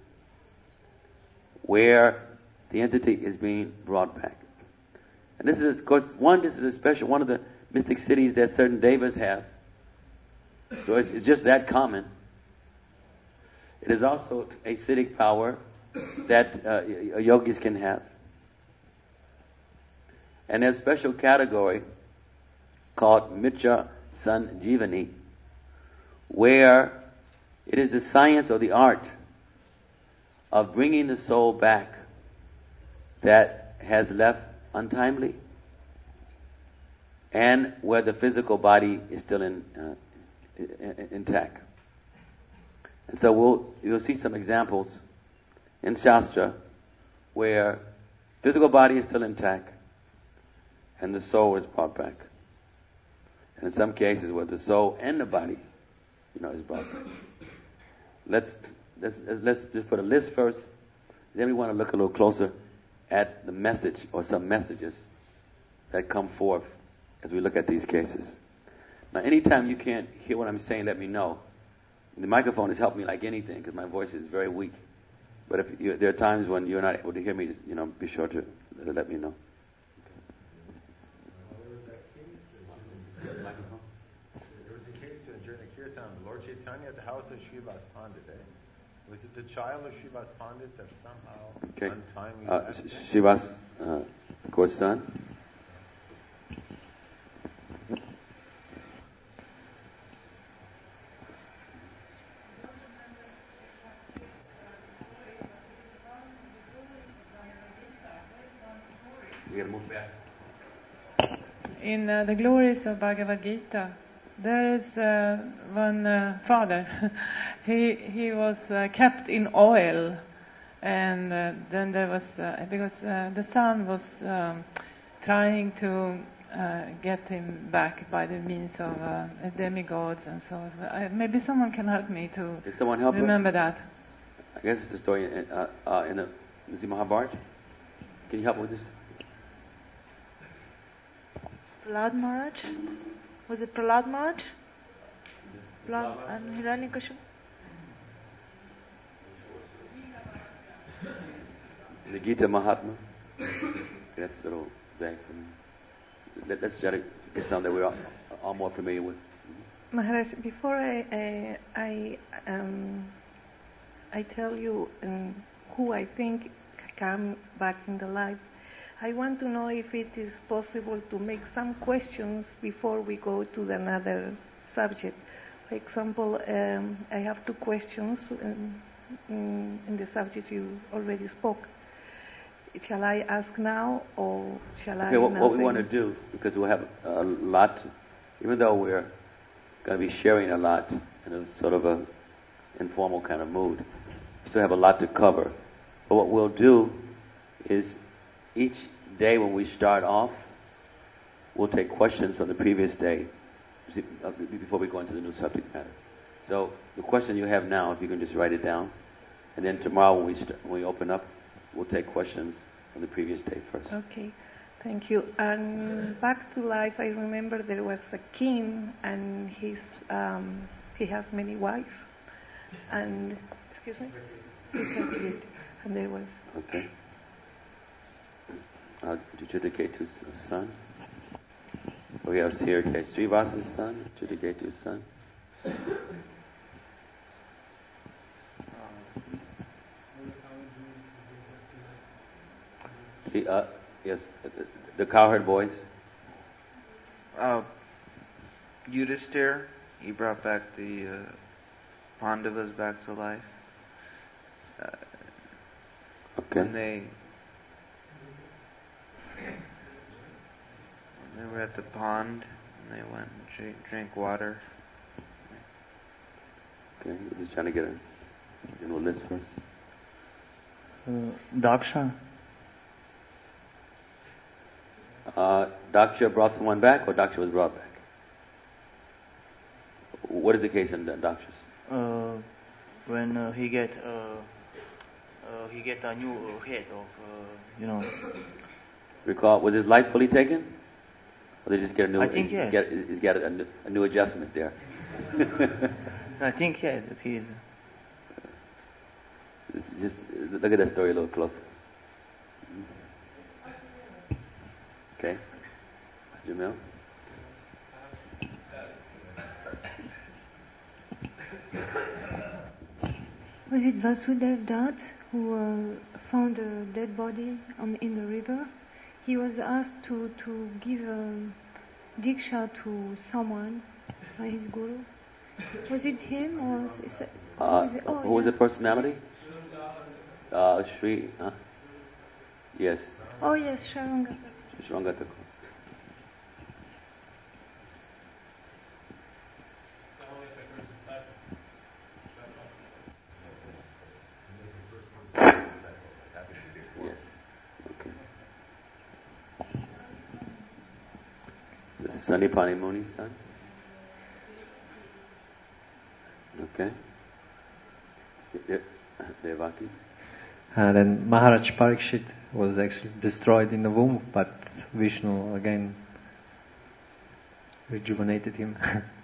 [SPEAKER 1] where the entity is being brought back. And this is, of course, one, this is a special, one of the mystic cities that certain devas have. So it's, it's just that common. It is also a Siddhic power that uh, yogis can have. And there's a special category called Mitra Sanjivani, where it is the science or the art of bringing the soul back that has left untimely, and where the physical body is still in, uh, intact. And so we'll you'll see some examples in Shastra where physical body is still intact and the soul is brought back. And in some cases where the soul and the body, you know, is brought back. Let's let's let's just put a list first. Then we want to look a little closer at the message or some messages that come forth as we look at these cases. Now, anytime you can't hear what I'm saying, let me know. The microphone has helped me like anything because my voice is very weak. But if you, there are times when you're not able to hear me, just, you know, be sure to let me know.
[SPEAKER 6] There was that case in microphone. There was a case during the Kirtan, Lord Chaitanya at the house of Srivas Pandit. Eh? Was it the child of Srivas Pandit that somehow
[SPEAKER 1] Okay.
[SPEAKER 6] untimely
[SPEAKER 1] Uh,
[SPEAKER 6] left?
[SPEAKER 1] Srivas, uh, of course, son. We gotta move fast.
[SPEAKER 7] In uh, the glories of Bhagavad Gita, there is uh, one uh, father. he he was uh, kept in oil, and uh, then there was uh, because uh, the son was um, trying to uh, get him back by the means of uh, demigods and so on. So I, maybe someone can help me to
[SPEAKER 1] Did someone help
[SPEAKER 7] remember
[SPEAKER 1] her?
[SPEAKER 7] that.
[SPEAKER 1] I guess it's a story in, uh, uh, in the is it Mahabharata. Can you help with this?
[SPEAKER 8] Prahlad Maharaj? Was it Prahlad Maharaj? Prahlad and Hiranyakashipu?
[SPEAKER 1] The Gita Mahatma. That's a little vague for me. Let, let's try to get something that we're all, all more familiar with.
[SPEAKER 8] Maharaj, before I I I, um, I tell you um, who I think come back in the life, I want to know if it is possible to make some questions before we go to the another subject. For example, um, I have two questions in, in, in the subject you already spoke. Shall I ask now, or shall I?
[SPEAKER 1] Okay, what,
[SPEAKER 8] now
[SPEAKER 1] what we
[SPEAKER 8] say-
[SPEAKER 1] want to do, because we'll have a lot, even though we're going to be sharing a lot in a sort of a informal kind of mood, we still have a lot to cover. But what we'll do is each day when we start off, we'll take questions from the previous day before we go into the new subject matter. So the question you have now, if you can just write it down, and then tomorrow when we st- when we open up, we'll take questions from the previous day first.
[SPEAKER 8] Okay, thank you. And back to life, I remember there was a king, and he's um, he has many wives, and excuse me, Sitakriti, and there was.
[SPEAKER 1] Okay. Uh, Judiketu's son. So we have here okay, Srivas' son, Judiketu's son. The, uh, yes, the, the cowherd boys.
[SPEAKER 4] Uh, Yudhishthir, he brought back the uh, Pandavas back to life. Uh,
[SPEAKER 1] Okay.
[SPEAKER 4] And they They were at the pond, and they went and drank, drank water.
[SPEAKER 1] Okay, we're just trying to get a general list first.
[SPEAKER 9] Uh, Daksha.
[SPEAKER 1] Uh, Daksha brought someone back, or Daksha was brought back? What is the case in Daksha's?
[SPEAKER 9] Uh, when uh, he get uh, uh, he get a new head of uh, you know.
[SPEAKER 1] Recall, was his life fully taken? Or they just get a new?
[SPEAKER 9] I think
[SPEAKER 1] he's
[SPEAKER 9] yes.
[SPEAKER 1] Get, he's got a, new- a new adjustment there.
[SPEAKER 9] I think yeah that he is.
[SPEAKER 1] Just, just look at that story a little closer. Okay, Jamil.
[SPEAKER 10] Was it Vasudev Dutt who uh, found a dead body on, in the river? He was asked to, to give a diksha to someone by his guru. Was it him or is it,
[SPEAKER 1] Uh,
[SPEAKER 10] was it, oh,
[SPEAKER 1] who was
[SPEAKER 10] yeah.
[SPEAKER 1] the personality? Uh, Sri, huh? Yes,
[SPEAKER 10] Oh yes, Sharanga.
[SPEAKER 1] Shrangataka. Yes. Okay. This is Sanipani Muni's son. Okay. De- Devaki.
[SPEAKER 11] And then Maharaj Parikshit was actually destroyed in the womb, but Vishnu again rejuvenated him.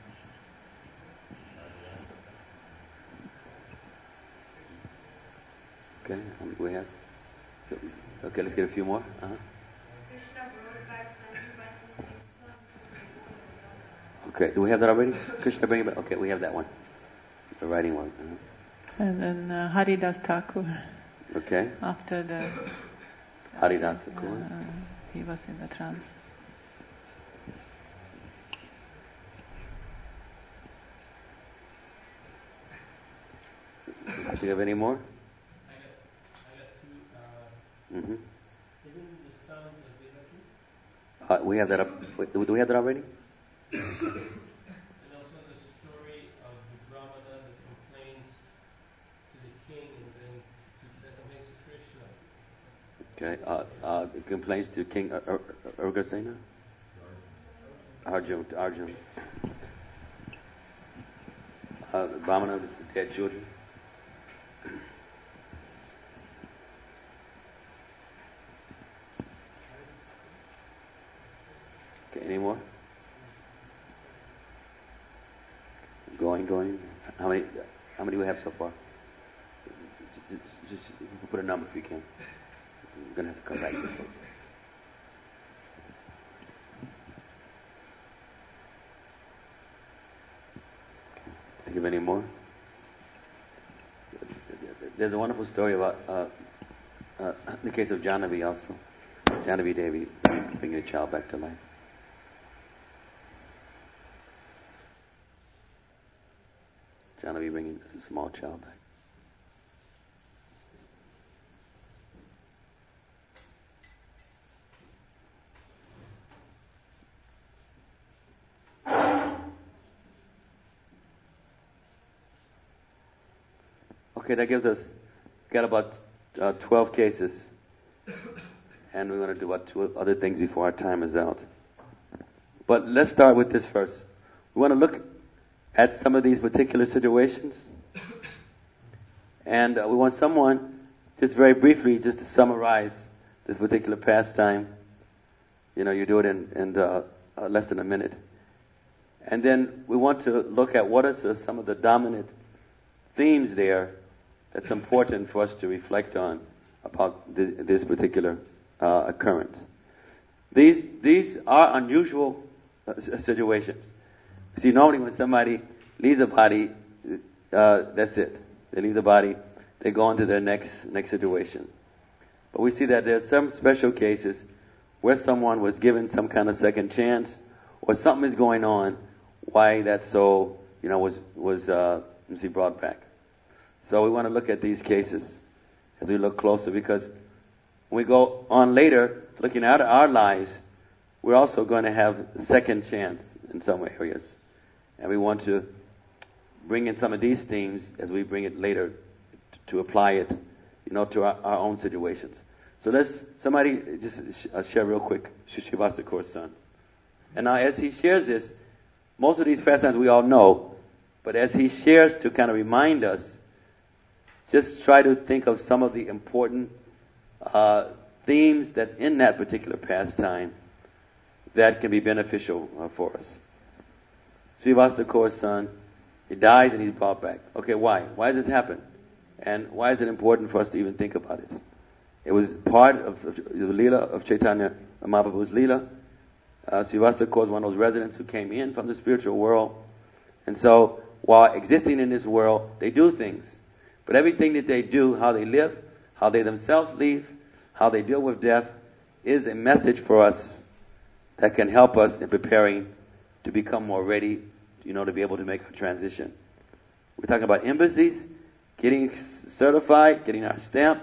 [SPEAKER 1] Okay, how many do we have? Okay, let's get a few more. Uh-huh. Okay, do we have that already? Krishna bring it back. Okay, we have that one. The writing one. Uh-huh.
[SPEAKER 7] And then uh, Haridas Thakur,
[SPEAKER 1] Okay,
[SPEAKER 7] after the,
[SPEAKER 1] Haridas
[SPEAKER 7] uh,
[SPEAKER 1] Thakur.
[SPEAKER 7] he was in the trance.
[SPEAKER 1] Do you have any more?
[SPEAKER 2] I got, I got two. Uh,
[SPEAKER 1] Mm-hmm.
[SPEAKER 2] Isn't the sons of Devaki?
[SPEAKER 1] Uh, we have that up. Wait, do do we have that already?
[SPEAKER 2] And also the story of the Brahmana that complains to the king and then to, that complains to Krishna.
[SPEAKER 1] Okay, uh, uh, complains to King Ur- Ur- Ur- Urgasena? Arjun, Arjun. Uh, the Brahmana with his dead children. Okay, any more? Going, going. How many? How many do we have so far? Just, just, just put a number if you can. We're gonna have to come back to this. Think of any more? There's a wonderful story about uh, uh, the case of Jahnavi also. Jahnavi Devi bringing a child back to life. Jahnavi bringing a small child back. Okay, that gives us, got about uh, twelve cases. And we're going to do about two other things before our time is out. But let's start with this first. We want to look at some of these particular situations. And uh, we want someone, just very briefly, just to summarize this particular pastime. You know, you do it in, in uh, uh, less than a minute. And then we want to look at what are some of the dominant themes there that's important for us to reflect on about this, this particular uh, occurrence. These these are unusual uh, situations. See, normally when somebody leaves a body, uh, that's it. They leave the body, they go on to their next next situation. But we see that there are some special cases where someone was given some kind of second chance, or something is going on, why that soul, you know, was was uh, see brought back. So we want to look at these cases as we look closer, because when we go on later, looking at our lives, we're also going to have a second chance in some areas. And we want to bring in some of these themes as we bring it later to apply it, you know, to our, our own situations. So let's, somebody just uh, share real quick, Srivas Thakur's son. And now as he shares this, most of these pastimes we all know, but as he shares to kind of remind us, just try to think of some of the important uh, themes that's in that particular pastime that can be beneficial uh, for us. Srivas Thakur's son, he dies and he's brought back. Okay, why? Why does this happen? And why is it important for us to even think about it? It was part of, of the Leela of Chaitanya Mahaprabhu's Leela. Uh, Srivas Thakur was one of those residents who came in from the spiritual world. And so, while existing in this world, they do things. But everything that they do, how they live, how they themselves live, how they deal with death, is a message for us that can help us in preparing to become more ready, you know, to be able to make a transition. We're talking about embassies, getting certified, getting our stamp,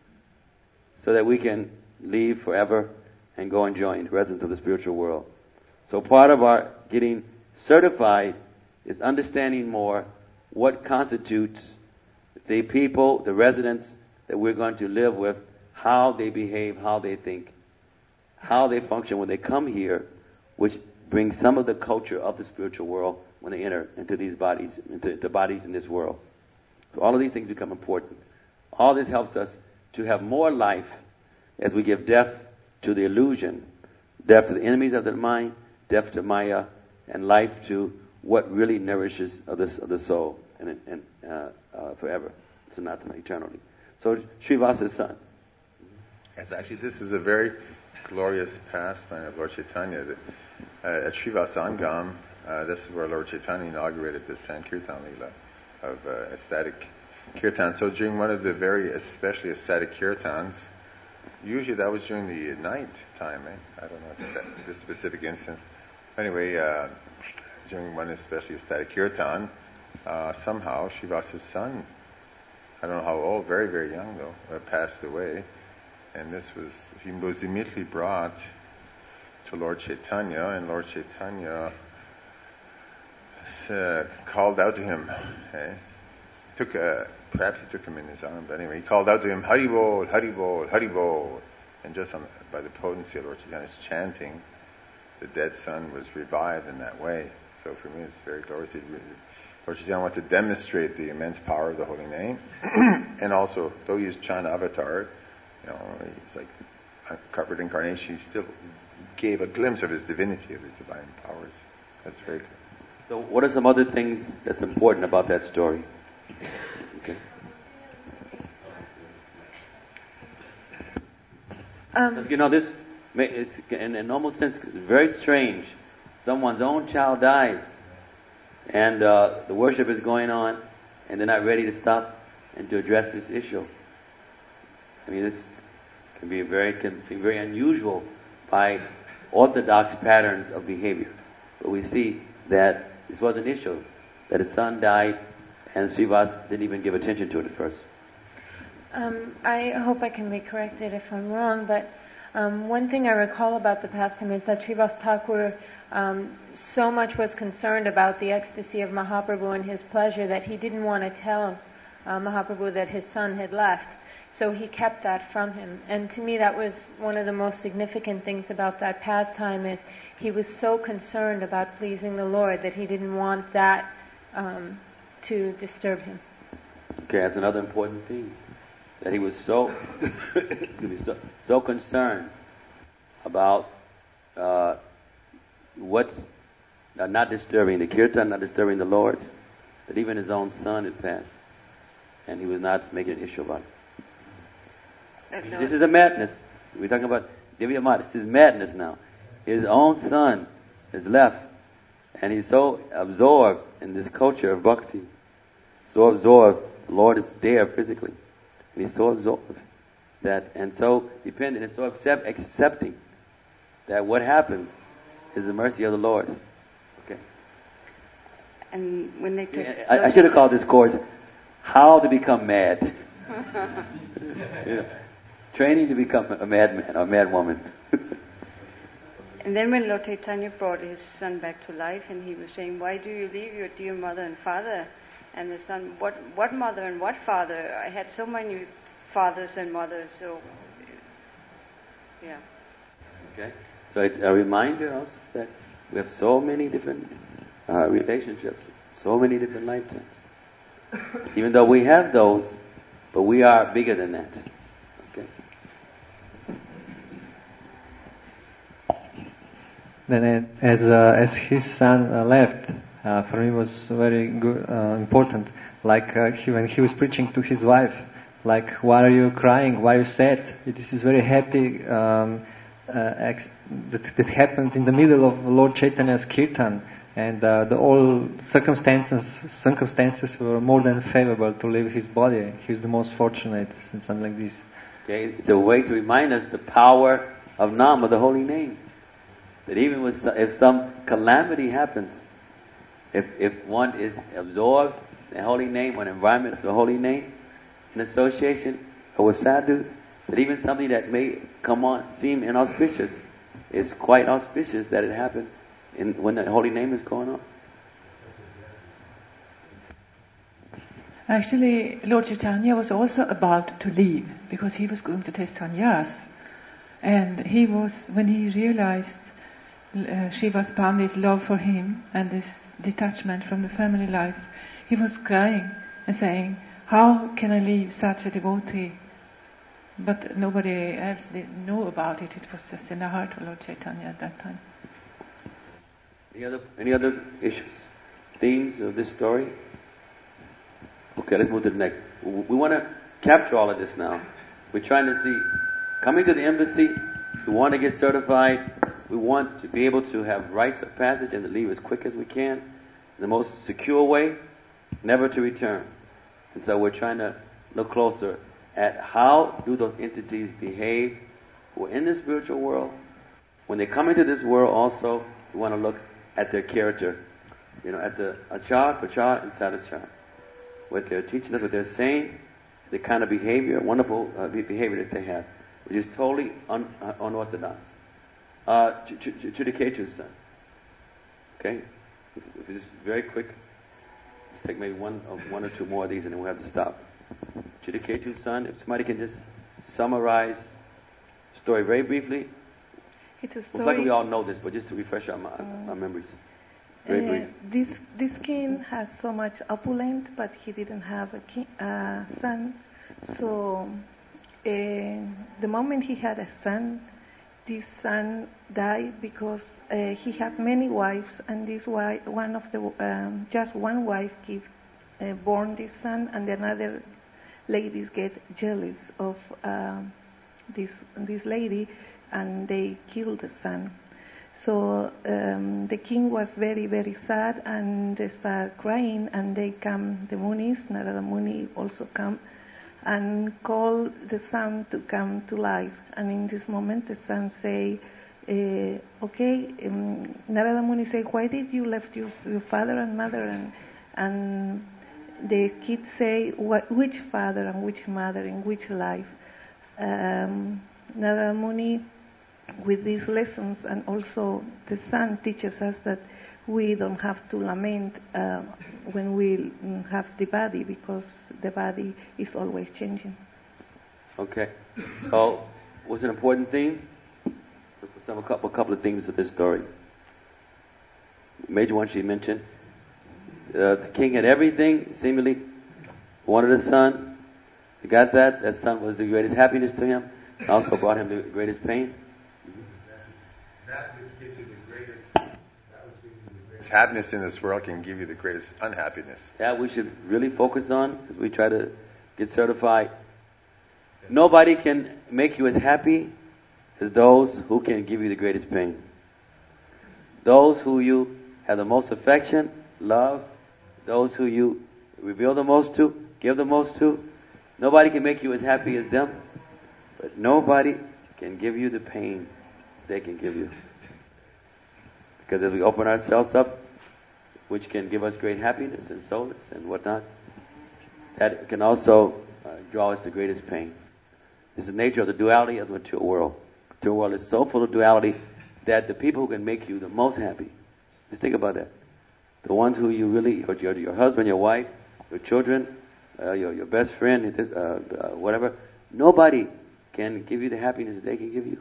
[SPEAKER 1] so that we can leave forever and go and join the residents of the spiritual world. So part of our getting certified is understanding more what constitutes the people, the residents that we're going to live with, how they behave, how they think, how they function when they come here, which brings some of the culture of the spiritual world when they enter into these bodies, into the bodies in this world. So all of these things become important. All this helps us to have more life as we give death to the illusion, death to the enemies of the mind, death to Maya, and life to what really nourishes of the, of the soul and, and uh, uh, forever, Sanatana, eternally. So Srivas' son.
[SPEAKER 6] Yes, actually, this is a very glorious pastime of Lord Chaitanya. That, uh, at Srivas Angam, uh, this is where Lord Chaitanya inaugurated the Sankirtan Leela of uh, ecstatic kirtan. So during one of the very especially ecstatic kirtans, usually that was during the night time. Eh? I don't know if that, this specific instance. Anyway, uh, during one especially ecstatic kirtan, uh, somehow Srivas' son, I don't know how old, very, very young though, uh, passed away. And this was, he was immediately brought to Lord Chaitanya, and Lord Chaitanya uh, called out to him. Eh? Took, uh, perhaps he took him in his arm, but anyway, he called out to him, Hari Bol, Hari Bol, Hari Bol. And just on, by the potency of Lord Chaitanya's chanting, the dead son was revived in that way. So for me, it's very glorious. Lord Chaitanya wanted to demonstrate the immense power of the holy name, and also, though he is Chand avatar, you know, he's like a covered incarnation, he still gave a glimpse of his divinity, of his divine powers. That's very good.
[SPEAKER 1] So what are some other things that's important about that story? Okay.
[SPEAKER 7] Um,
[SPEAKER 1] you know, this, it's, in a normal sense, it's very strange. Someone's own child dies, and uh, the worship is going on, and they're not ready to stop and to address this issue. I mean, this can be very, can seem very unusual by orthodox patterns of behavior. But we see that this was an issue, that his son died, and Srivas didn't even give attention to it at first.
[SPEAKER 7] Um, I hope I can be corrected if I'm wrong, but um, one thing I recall about the pastime is that Srivas Thakur um, so much was concerned about the ecstasy of Mahaprabhu and his pleasure that he didn't want to tell uh, Mahaprabhu that his son had left. So he kept that from him. And to me that was one of the most significant things about that pastime, is he was so concerned about pleasing the Lord that he didn't want that um, to disturb him.
[SPEAKER 1] Okay, that's another important thing. That he was so, excuse me, so, so concerned about uh, what's uh, not disturbing the kirtan, not disturbing the Lord, that even his own son had passed, and he was not making an issue about it. This is a madness. We're talking about Divya Mata. This is madness now. His own son is left, and he's so absorbed in this culture of bhakti, so absorbed. The Lord is there physically, and he's so absorbed that, and so dependent, and so accept, accepting that what happens is the mercy of the Lord. Okay.
[SPEAKER 12] And when they took,
[SPEAKER 1] I, I should have called this course "How to Become Mad." You know, training to become a madman or a mad woman.
[SPEAKER 12] and then when Lord Chaitanya brought his son back to life, and he was saying, "Why do you leave your dear mother and father?" And the son, "What, what mother and what father? I had so many fathers and mothers." So, yeah.
[SPEAKER 1] Okay. So it's a reminder also that we have so many different uh, relationships, so many different lifetimes. Even though we have those, but we are bigger than that. Okay.
[SPEAKER 11] Then, uh, as uh, as his son uh, left, uh, for him was very good, uh, important. Like uh, he, when he was preaching to his wife, like, "Why are you crying? Why are you sad?" This is very happy. Um, uh, ex- that, that happened in the middle of Lord Chaitanya's kirtan, and uh, the all circumstances circumstances were more than favorable to leave his body. He was the most fortunate, and something like this.
[SPEAKER 1] Okay, it's a way to remind us the power of Nam, of the holy name. That even with some, if some calamity happens, if if one is absorbed in the holy name, or an environment of the holy name, in association or with sadhus, that even something that may come on seem inauspicious is quite auspicious that it happened in, when the holy name is going on.
[SPEAKER 7] Actually, Lord Chaitanya was also about to leave because he was going to take sannyas. And he was, when he realized uh, Shiva's Pandit's love for him and this detachment from the family life, he was crying and saying, "How can I leave such a devotee?" But nobody else did know about it. It was just in the heart of Lord Chaitanya at that time.
[SPEAKER 1] Any other, any other issues, themes of this story? Okay, let's move to the next. We want to capture all of this now. We're trying to see, coming to the embassy, we want to get certified. We want to be able to have rites of passage and to leave as quick as we can, in the most secure way, never to return. And so we're trying to look closer at how do those entities behave who are in the spiritual world. When they come into this world also, we want to look at their character. You know, at the achar, prachar, and sadachar. What they're teaching us, what they're saying, the kind of behavior, wonderful uh, behavior that they have, which is totally un, uh, unorthodox. Uh, Chudiketu's son. Okay? If, if it's very quick, let's take maybe one, uh, one or two more of these and then we'll have to stop. Chudiketu's son, if somebody can just summarize the story very briefly.
[SPEAKER 8] It's a
[SPEAKER 1] Well,
[SPEAKER 8] story.
[SPEAKER 1] like we all know this, but just to refresh our, uh, our memories. Very
[SPEAKER 8] Uh,
[SPEAKER 1] brief.
[SPEAKER 8] this this king has so much opulence, but he didn't have a king, uh, son. So uh, the moment he had a son, this son died because uh, he had many wives, and this wife, one of the um, just one wife give uh, born this son, and the other ladies get jealous of um, this this lady, and they kill the son. So um, the king was very, very sad, and they start crying, and they come, the Munis, Narada Muni also come, and call the son to come to life. And in this moment, the son say, uh, okay, um, Narada Muni say, why did you left your, your father and mother? And, and the kid say, what, which father and which mother in which life? Um, Narada Muni, with these lessons, and also the son teaches us that we don't have to lament uh, when we have the body, because the body is always changing.
[SPEAKER 1] Okay. So, what's an important theme? Some a couple, a couple of themes of this story. Major one she mentioned. Uh, the king had everything, seemingly wanted a son. He got that. That son was the greatest happiness to him. Also brought him the greatest pain.
[SPEAKER 6] That which gives you the greatest, that which gives you the greatest happiness in this world can give you the greatest unhappiness.
[SPEAKER 1] That we should really focus on as we try to get certified. Nobody can make you as happy as those who can give you the greatest pain. Those who you have the most affection, love, those who you reveal the most to, give the most to. Nobody can make you as happy as them, but nobody can give you the pain they can give you. Because as we open ourselves up, which can give us great happiness and solace and whatnot, that can also uh, draw us the greatest pain. This is the nature of the duality of the material world. The material world is so full of duality, that the people who can make you the most happy, just think about that. The ones who you really, your, your, your husband, your wife, your children, uh, your, your best friend, uh, uh, whatever, nobody can give you the happiness that they can give you.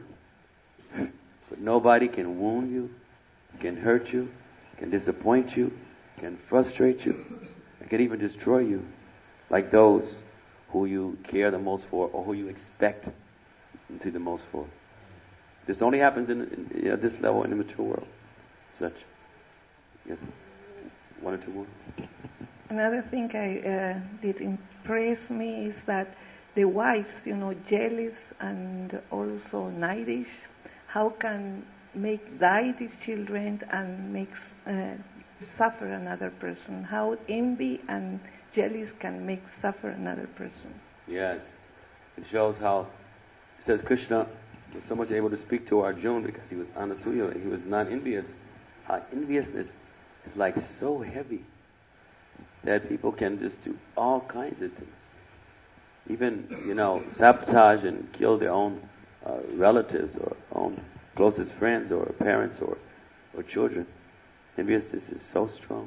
[SPEAKER 1] But nobody can wound you, can hurt you, can disappoint you, can frustrate you, and can even destroy you, like those who you care the most for or who you expect to the most for. This only happens in, in you know, this level in the mature world. Such. Yes. One or two more.
[SPEAKER 8] Another thing I uh, did impress me is that the wives, you know, jealous and also knightish, how can make die these children and make uh, suffer another person? How envy and jealous can make suffer another person?
[SPEAKER 1] Yes. It shows how, it says Krishna was so much able to speak to Arjuna because he was Anasuya, he was not envious. How enviousness is like so heavy that people can just do all kinds of things. Even, you know, sabotage and kill their own uh, relatives or own closest friends or parents or, or children. Enviousness is so strong.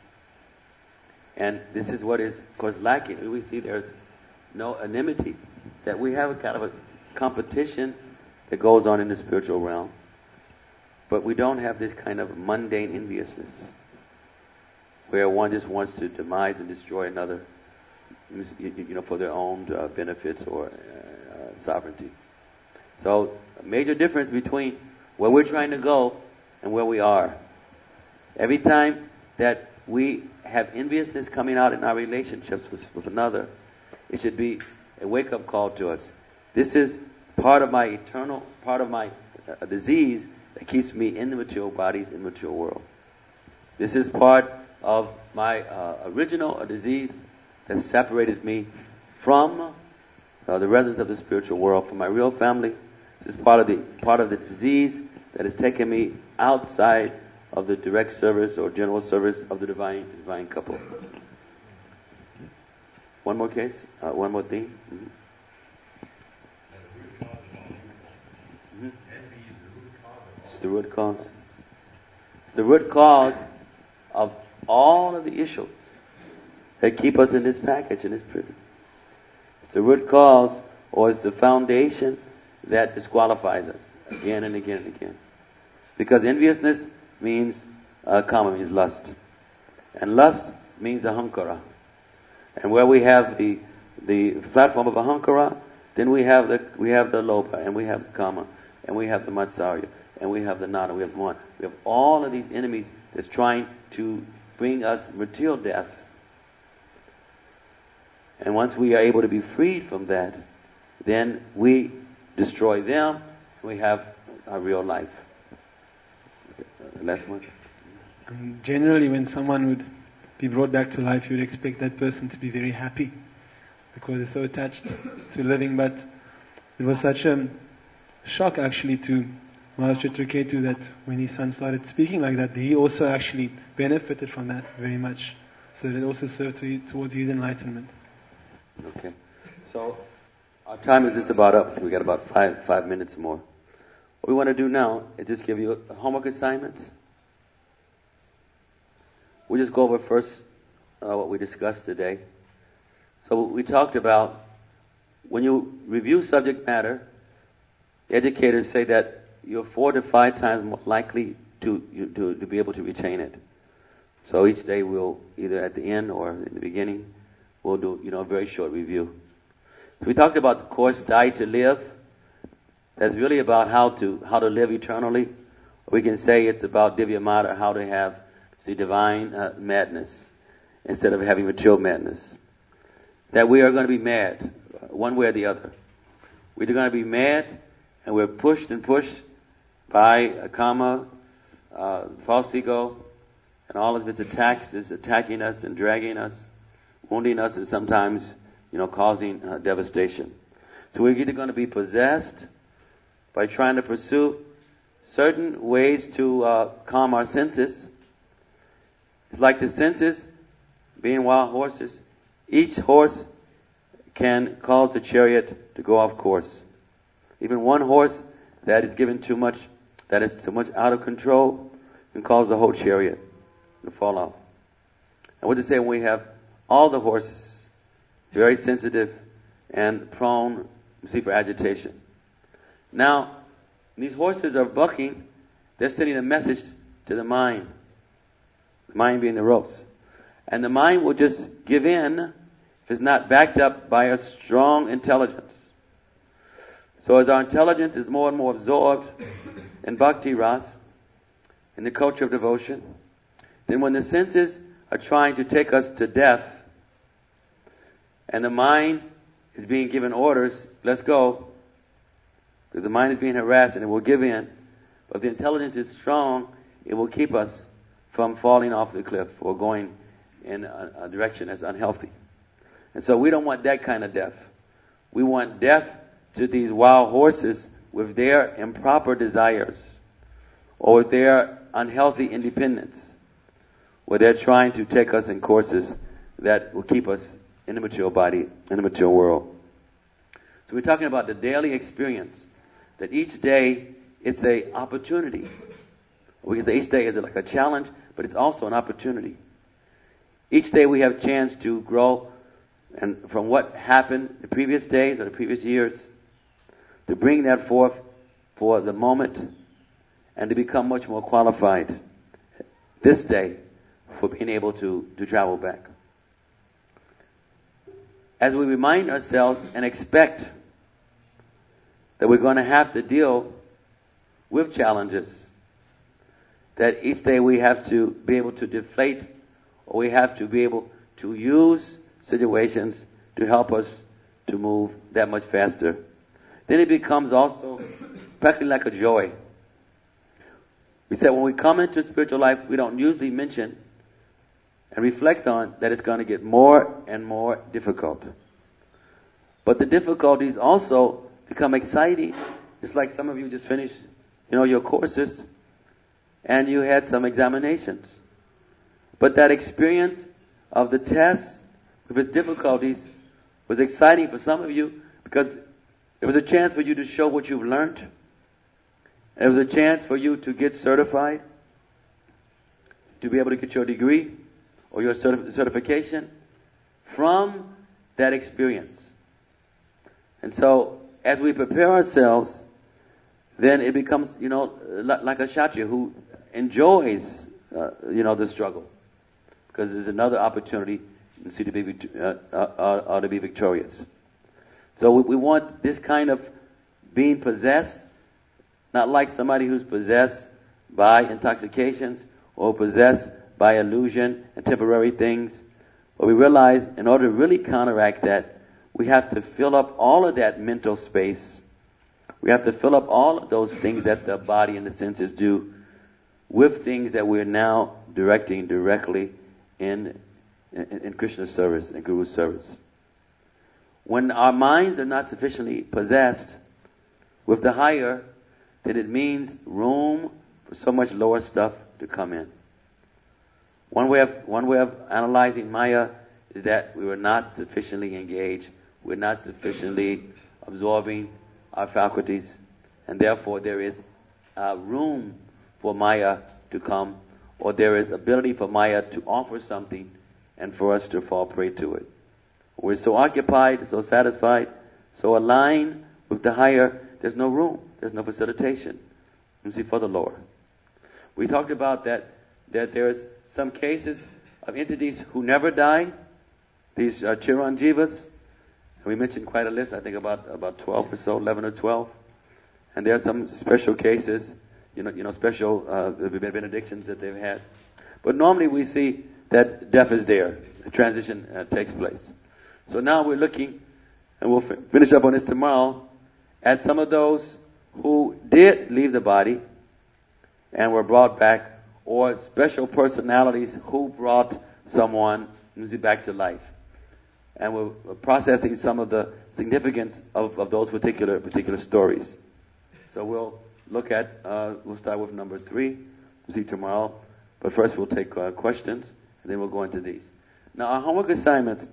[SPEAKER 1] And this is what is, of course, lacking. We see there's no enmity, that we have a kind of a competition that goes on in the spiritual realm, but we don't have this kind of mundane enviousness where one just wants to demise and destroy another, you know, for their own uh, benefits or uh, sovereignty. So, a major difference between where we're trying to go and where we are. Every time that we have enviousness coming out in our relationships with, with another, it should be a wake-up call to us. This is part of my eternal, part of my uh, disease that keeps me in the material bodies, in the material world. This is part of my uh, original uh, disease that separated me from uh, the residents of the spiritual world, from my real family. This is part of the part of the disease that has taken me outside of the direct service or general service of the divine divine couple. One more case, uh, one more thing. Mm-hmm. Mm-hmm. It's the root cause. It's the root cause of all of the issues that keep us in this package, in this prison. It's the root cause, or it's the foundation that disqualifies us again and again and again. Because enviousness means, uh, kama means lust. And lust means ahankara. And where we have the the platform of ahankara, then we have the we have the lobha, and we have the kama, and we have the matsarya, and we have the nada, we have one. We have all of these enemies that's trying to bring us material death. And once we are able to be freed from that, then we destroy them, and we have our real life. Okay, last one.
[SPEAKER 13] Um, generally, when someone would be brought back to life, you would expect that person to be very happy because they're so attached to living. But it was such a shock actually to Maharaj Chitraketu that when his son started speaking like that, he also actually benefited from that very much. So it also served to, towards his enlightenment.
[SPEAKER 1] Okay. So our time is just about up. We got about five five minutes more. What we want to do now is just give you homework assignments. We'll just go over first uh, what we discussed today. So we talked about when you review subject matter, the educators say that you're four to five times more likely to, you, to to be able to retain it. So each day we'll either at the end or in the beginning we'll do you know a very short review. So we talked about the course Die to Live. That's really about how to how to live eternally. We can say it's about Divya Mata, how to have see divine uh, madness instead of having material madness. That we are going to be mad, one way or the other. We're going to be mad, and we're pushed and pushed by a kama, uh, false ego, and all of its attacks is attacking us and dragging us, wounding us, and sometimes, you know, causing uh, devastation. So we're either going to be possessed by trying to pursue certain ways to uh, calm our senses. It's like the senses being wild horses. Each horse can cause the chariot to go off course. Even one horse that is given too much that is so much out of control and cause the whole chariot to fall off. And what to say when we have all the horses very sensitive and prone, you see, for agitation. Now, these horses are bucking. They're sending a message to the mind. The mind being the ropes. And the mind will just give in if it's not backed up by a strong intelligence. So as our intelligence is more and more absorbed in bhakti ras, in the culture of devotion, then when the senses are trying to take us to death, and the mind is being given orders, let's go, because the mind is being harassed and it will give in. But if the intelligence is strong, it will keep us from falling off the cliff or going in a, a direction that's unhealthy. And so we don't want that kind of death. We want death to these wild horses with their improper desires or with their unhealthy independence, where they're trying to take us in courses that will keep us in the material body, in the material world. So we're talking about the daily experience, that each day it's a opportunity. We can say each day is like a challenge, but it's also an opportunity. Each day we have a chance to grow, and from what happened the previous days or the previous years, to bring that forth for the moment and to become much more qualified this day for being able to, to travel back. As we remind ourselves and expect that we're going to have to deal with challenges, that each day we have to be able to deflate, or we have to be able to use situations to help us to move that much faster, then it becomes also practically like a joy. We said when we come into spiritual life, we don't usually mention and reflect on that it's going to get more and more difficult. But the difficulties also become exciting. It's like some of you just finished, you know, your courses, and you had some examinations. But that experience of the test with its difficulties was exciting for some of you because it was a chance for you to show what you've learned. It was a chance for you to get certified, to be able to get your degree or your certif- certification from that experience. And so, as we prepare ourselves, then it becomes, you know, like a Kshatriya who enjoys, uh, you know, the struggle, because there's another opportunity, you see, to be uh, uh, uh, to be victorious. So we, we want this kind of being possessed, not like somebody who's possessed by intoxications or possessed by illusion and temporary things. But we realize in order to really counteract that, we have to fill up all of that mental space. We have to fill up all of those things that the body and the senses do with things that we're now directing directly in, in, in Krishna's service and Guru's service. When our minds are not sufficiently possessed with the higher, then it means room for so much lower stuff to come in. One way of, one way of analyzing Maya is that we were not sufficiently engaged. We're not sufficiently absorbing our faculties, and therefore there is uh, room for Maya to come, or there is ability for Maya to offer something and for us to fall prey to it. We're so occupied, so satisfied, so aligned with the higher, there's no room, there's no facilitation, you see, for the lower. We talked about that, that there's some cases of entities who never die, these uh, Chiranjivas, and we mentioned quite a list, I think about, about twelve or so, eleven or twelve. And there are some special cases, you know, you know, special uh, benedictions that they've had. But normally we see that death is there, the transition uh, takes place. So now we're looking, and we'll f- finish up on this tomorrow, at some of those who did leave the body and were brought back, or special personalities who brought someone back to life. And we're processing some of the significance of, of those particular particular stories. So we'll look at, uh, we'll start with number three, we'll see tomorrow. But first we'll take uh, questions, and then we'll go into these. Now our homework assignments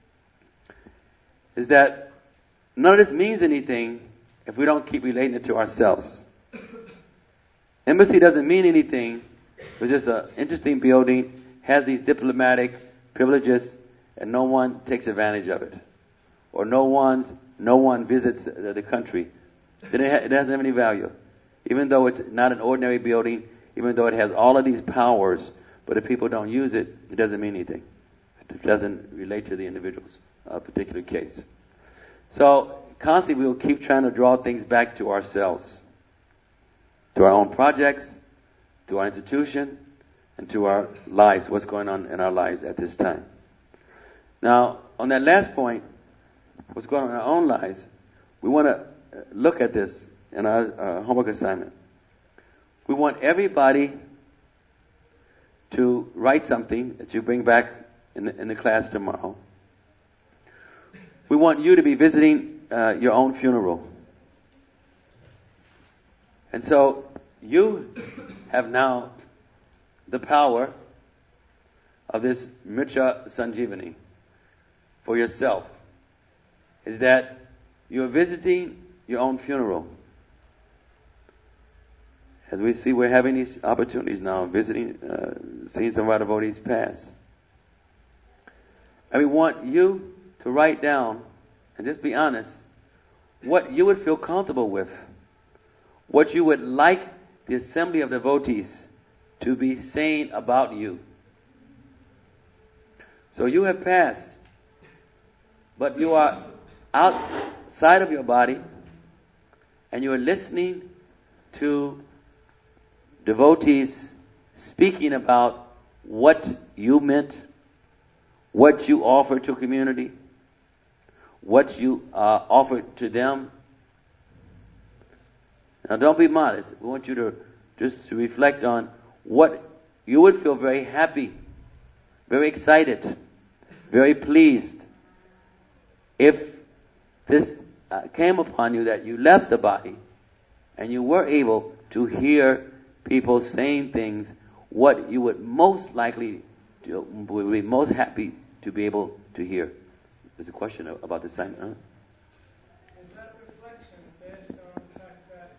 [SPEAKER 1] is that none of this means anything if we don't keep relating it to ourselves. Embassy doesn't mean anything. It's just an interesting building, has these diplomatic privileges, and no one takes advantage of it. Or no one's, no one visits the, the country. Then it, ha- it doesn't have any value. Even though it's not an ordinary building, even though it has all of these powers, but if people don't use it, it doesn't mean anything. It doesn't relate to the individual's uh, particular case. So constantly we'll keep trying to draw things back to ourselves, to our own projects, to our institution, and to our lives, what's going on in our lives at this time. Now, on that last point, what's going on in our own lives, we want to look at this in our uh, homework assignment. We want everybody to write something that you bring back in the, in the class tomorrow. We want you to be visiting uh, your own funeral. And so you have now the power of this Mrita Sanjivani for yourself. Is that you're visiting your own funeral. As we see, we're having these opportunities now, visiting, uh, seeing some of our devotees pass. And we want you to write down, and just be honest, what you would feel comfortable with, what you would like the assembly of devotees to be saying about you. So you have passed, but you are outside of your body, and you are listening to devotees speaking about what you meant, what you offered to community, what you uh, offered to them. Now don't be modest. We want you to just to reflect on what you would feel very happy, very excited, very pleased if this uh, came upon you that you left the body and you were able to hear people saying things, what you would most likely to, would be most happy to be able to hear. There's a question about the assignment. Huh?
[SPEAKER 2] Is that reflection based on the fact that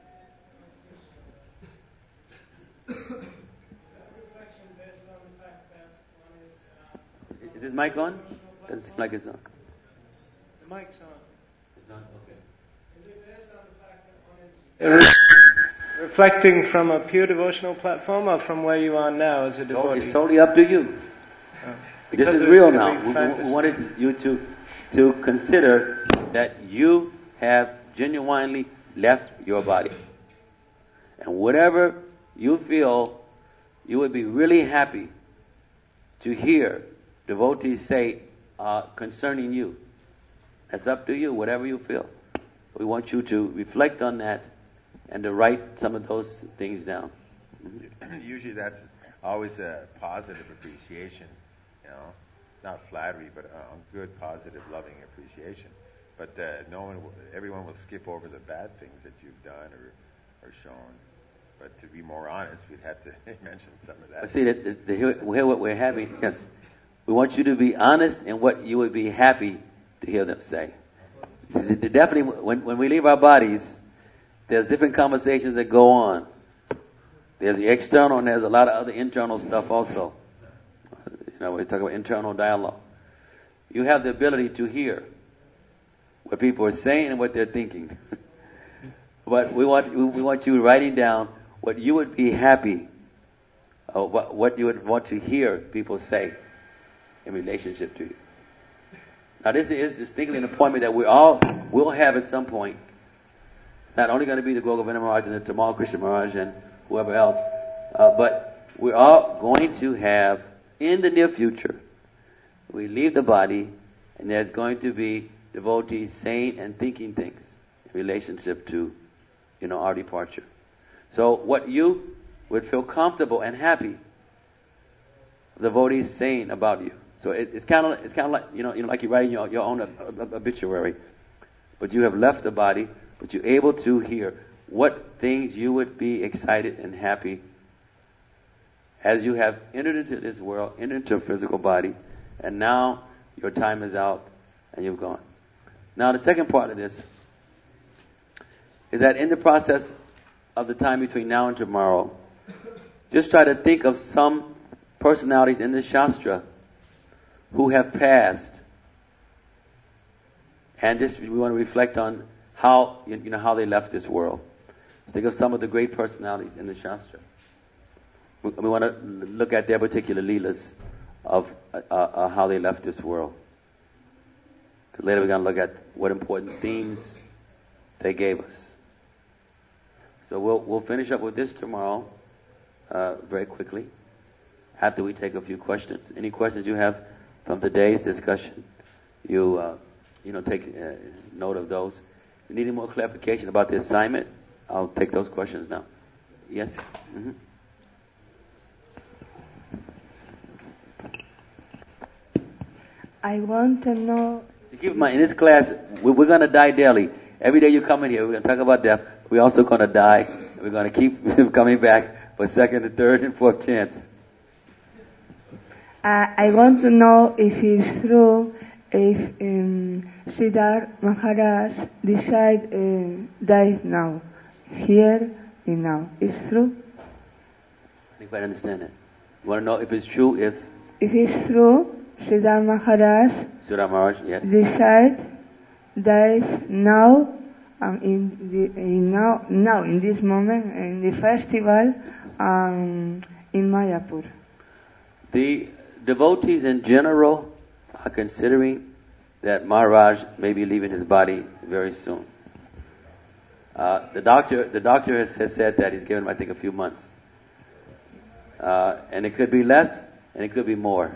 [SPEAKER 2] is that reflection based on the fact that one is uh,
[SPEAKER 1] is this mic on? Doesn't seem like it's on.
[SPEAKER 2] The mic's on.
[SPEAKER 1] It's on. Okay.
[SPEAKER 2] Is it based on the fact that one is reflecting from a pure devotional platform or from where you are now as a devotee?
[SPEAKER 1] It's totally up to you.
[SPEAKER 2] Oh.
[SPEAKER 1] This is real now. We, we wanted you to to consider that you have genuinely left your body. And whatever you feel, you would be really happy to hear devotees say uh, concerning you. That's up to you, whatever you feel. We want you to reflect on that and to write some of those things down.
[SPEAKER 6] Usually that's always a positive appreciation, you know, not flattery, but a good, positive, loving appreciation. But uh, no one, will, everyone will skip over the bad things that you've done or, or shown. But to be more honest, we'd have to mention some of that.
[SPEAKER 1] See, that the, the, hear, hear what we're having. Yes, we want you to be honest in what you would be happy to hear them say. The, the, definitely, when when we leave our bodies, there's different conversations that go on. There's the external, and there's a lot of other internal stuff also. You know, we talk about internal dialogue. You have the ability to hear what people are saying and what they're thinking. But we want we want you writing down what you would be happy, uh, what, what you would want to hear people say in relationship to you. Now, this is distinctly an appointment that we all will have at some point. Not only going to be the Gogovina Maharaj and the Tamal Krishna Maharaj and whoever else, uh, but we're all going to have in the near future. We leave the body, and there's going to be devotees saying and thinking things in relationship to, you know, our departure. So, what you would feel comfortable and happy, the devotees saying about you. So it, it's kind of it's kind of like you know you know like you're writing your your own obituary, but you have left the body, but you're able to hear what things you would be excited and happy as you have entered into this world, entered into a physical body, and now your time is out and you've gone. Now the second part of this is that in the process of the time between now and tomorrow, just try to think of some personalities in the Shastra who have passed. And just, we want to reflect on how, you know, how they left this world. Think of some of the great personalities in the Shastra. We, we want to look at their particular leelas of uh, uh, how they left this world. Because later we're going to look at what important themes they gave us. So we'll we'll finish up with this tomorrow, uh, very quickly, after we take a few questions. Any questions you have from today's discussion, you uh, you know take uh, note of those. If you need any more clarification about the assignment, I'll take those questions now. Yes. Mm-hmm.
[SPEAKER 14] I want to know.
[SPEAKER 1] To keep in mind, in this class, we're, we're going to die daily. Every day you come in here, we're going to talk about death. We're also going to die. And we're going to keep coming back for second and third and fourth chance.
[SPEAKER 14] Uh, I want to know if it's true if um, Siddhartha Maharaj decide uh, die now, here and now. It's true?
[SPEAKER 1] I think I understand that. You want to know if it's true if...
[SPEAKER 14] If it's true, Siddhartha Maharaj,
[SPEAKER 1] Siddhartha Maharaj, yes.
[SPEAKER 14] decide dies now, um, in, the, in now, now in this moment, in the festival um, in Mayapur.
[SPEAKER 1] The devotees in general are considering that Maharaj may be leaving his body very soon. Uh, the doctor, the doctor has, has said that he's given him, I think, a few months, uh, and it could be less, and it could be more.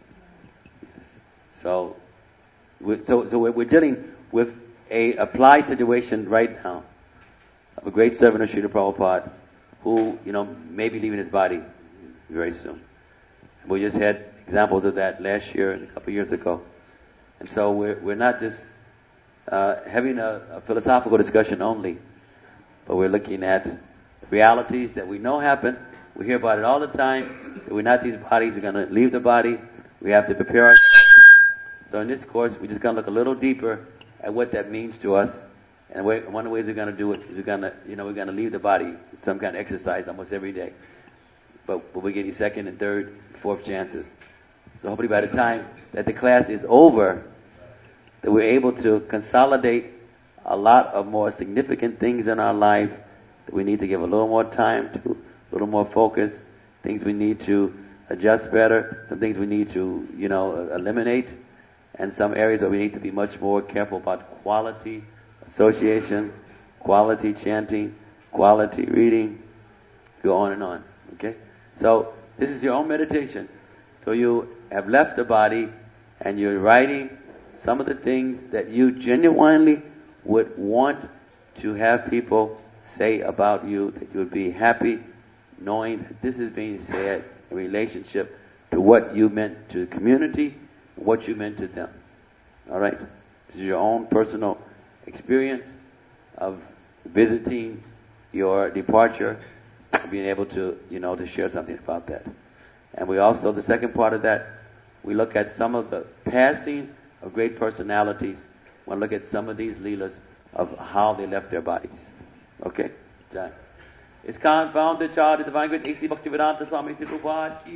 [SPEAKER 1] So, we, so, so we're dealing with a applied situation right now of a great servant of Srila Prabhupada who, you know, may be leaving his body very soon. We just had examples of that last year and a couple of years ago. And so we're, we're not just uh, having a, a philosophical discussion only, but we're looking at realities that we know happen. We hear about it all the time. That we're not these bodies. We're going to leave the body. We have to prepare ourselves. So in this course, we're just going to look a little deeper at what that means to us. And one of the ways we're going to do it is we're going to, you know, we're going to leave the body some kind of exercise almost every day. But, but we're getting second and third, fourth chances. So hopefully by the time that the class is over, that we're able to consolidate a lot of more significant things in our life that we need to give a little more time to, a little more focus, things we need to adjust better, some things we need to, you know, eliminate, and some areas where we need to be much more careful about quality association, quality chanting, quality reading, go on and on. Okay? So this is your own meditation. So you have left the body and you're writing some of the things that you genuinely would want to have people say about you, that you would be happy knowing that this is being said in relationship to what you meant to the community, what you meant to them. Alright? This is your own personal experience of visiting your departure, being able to, you know, to share something about that. And we also, the second part of that, we look at some of the passing of great personalities. We look at some of these leelas of how they left their bodies. Okay? John. It's confounded, child, the divine great A C Bhaktivedanta Swami Prabhupada.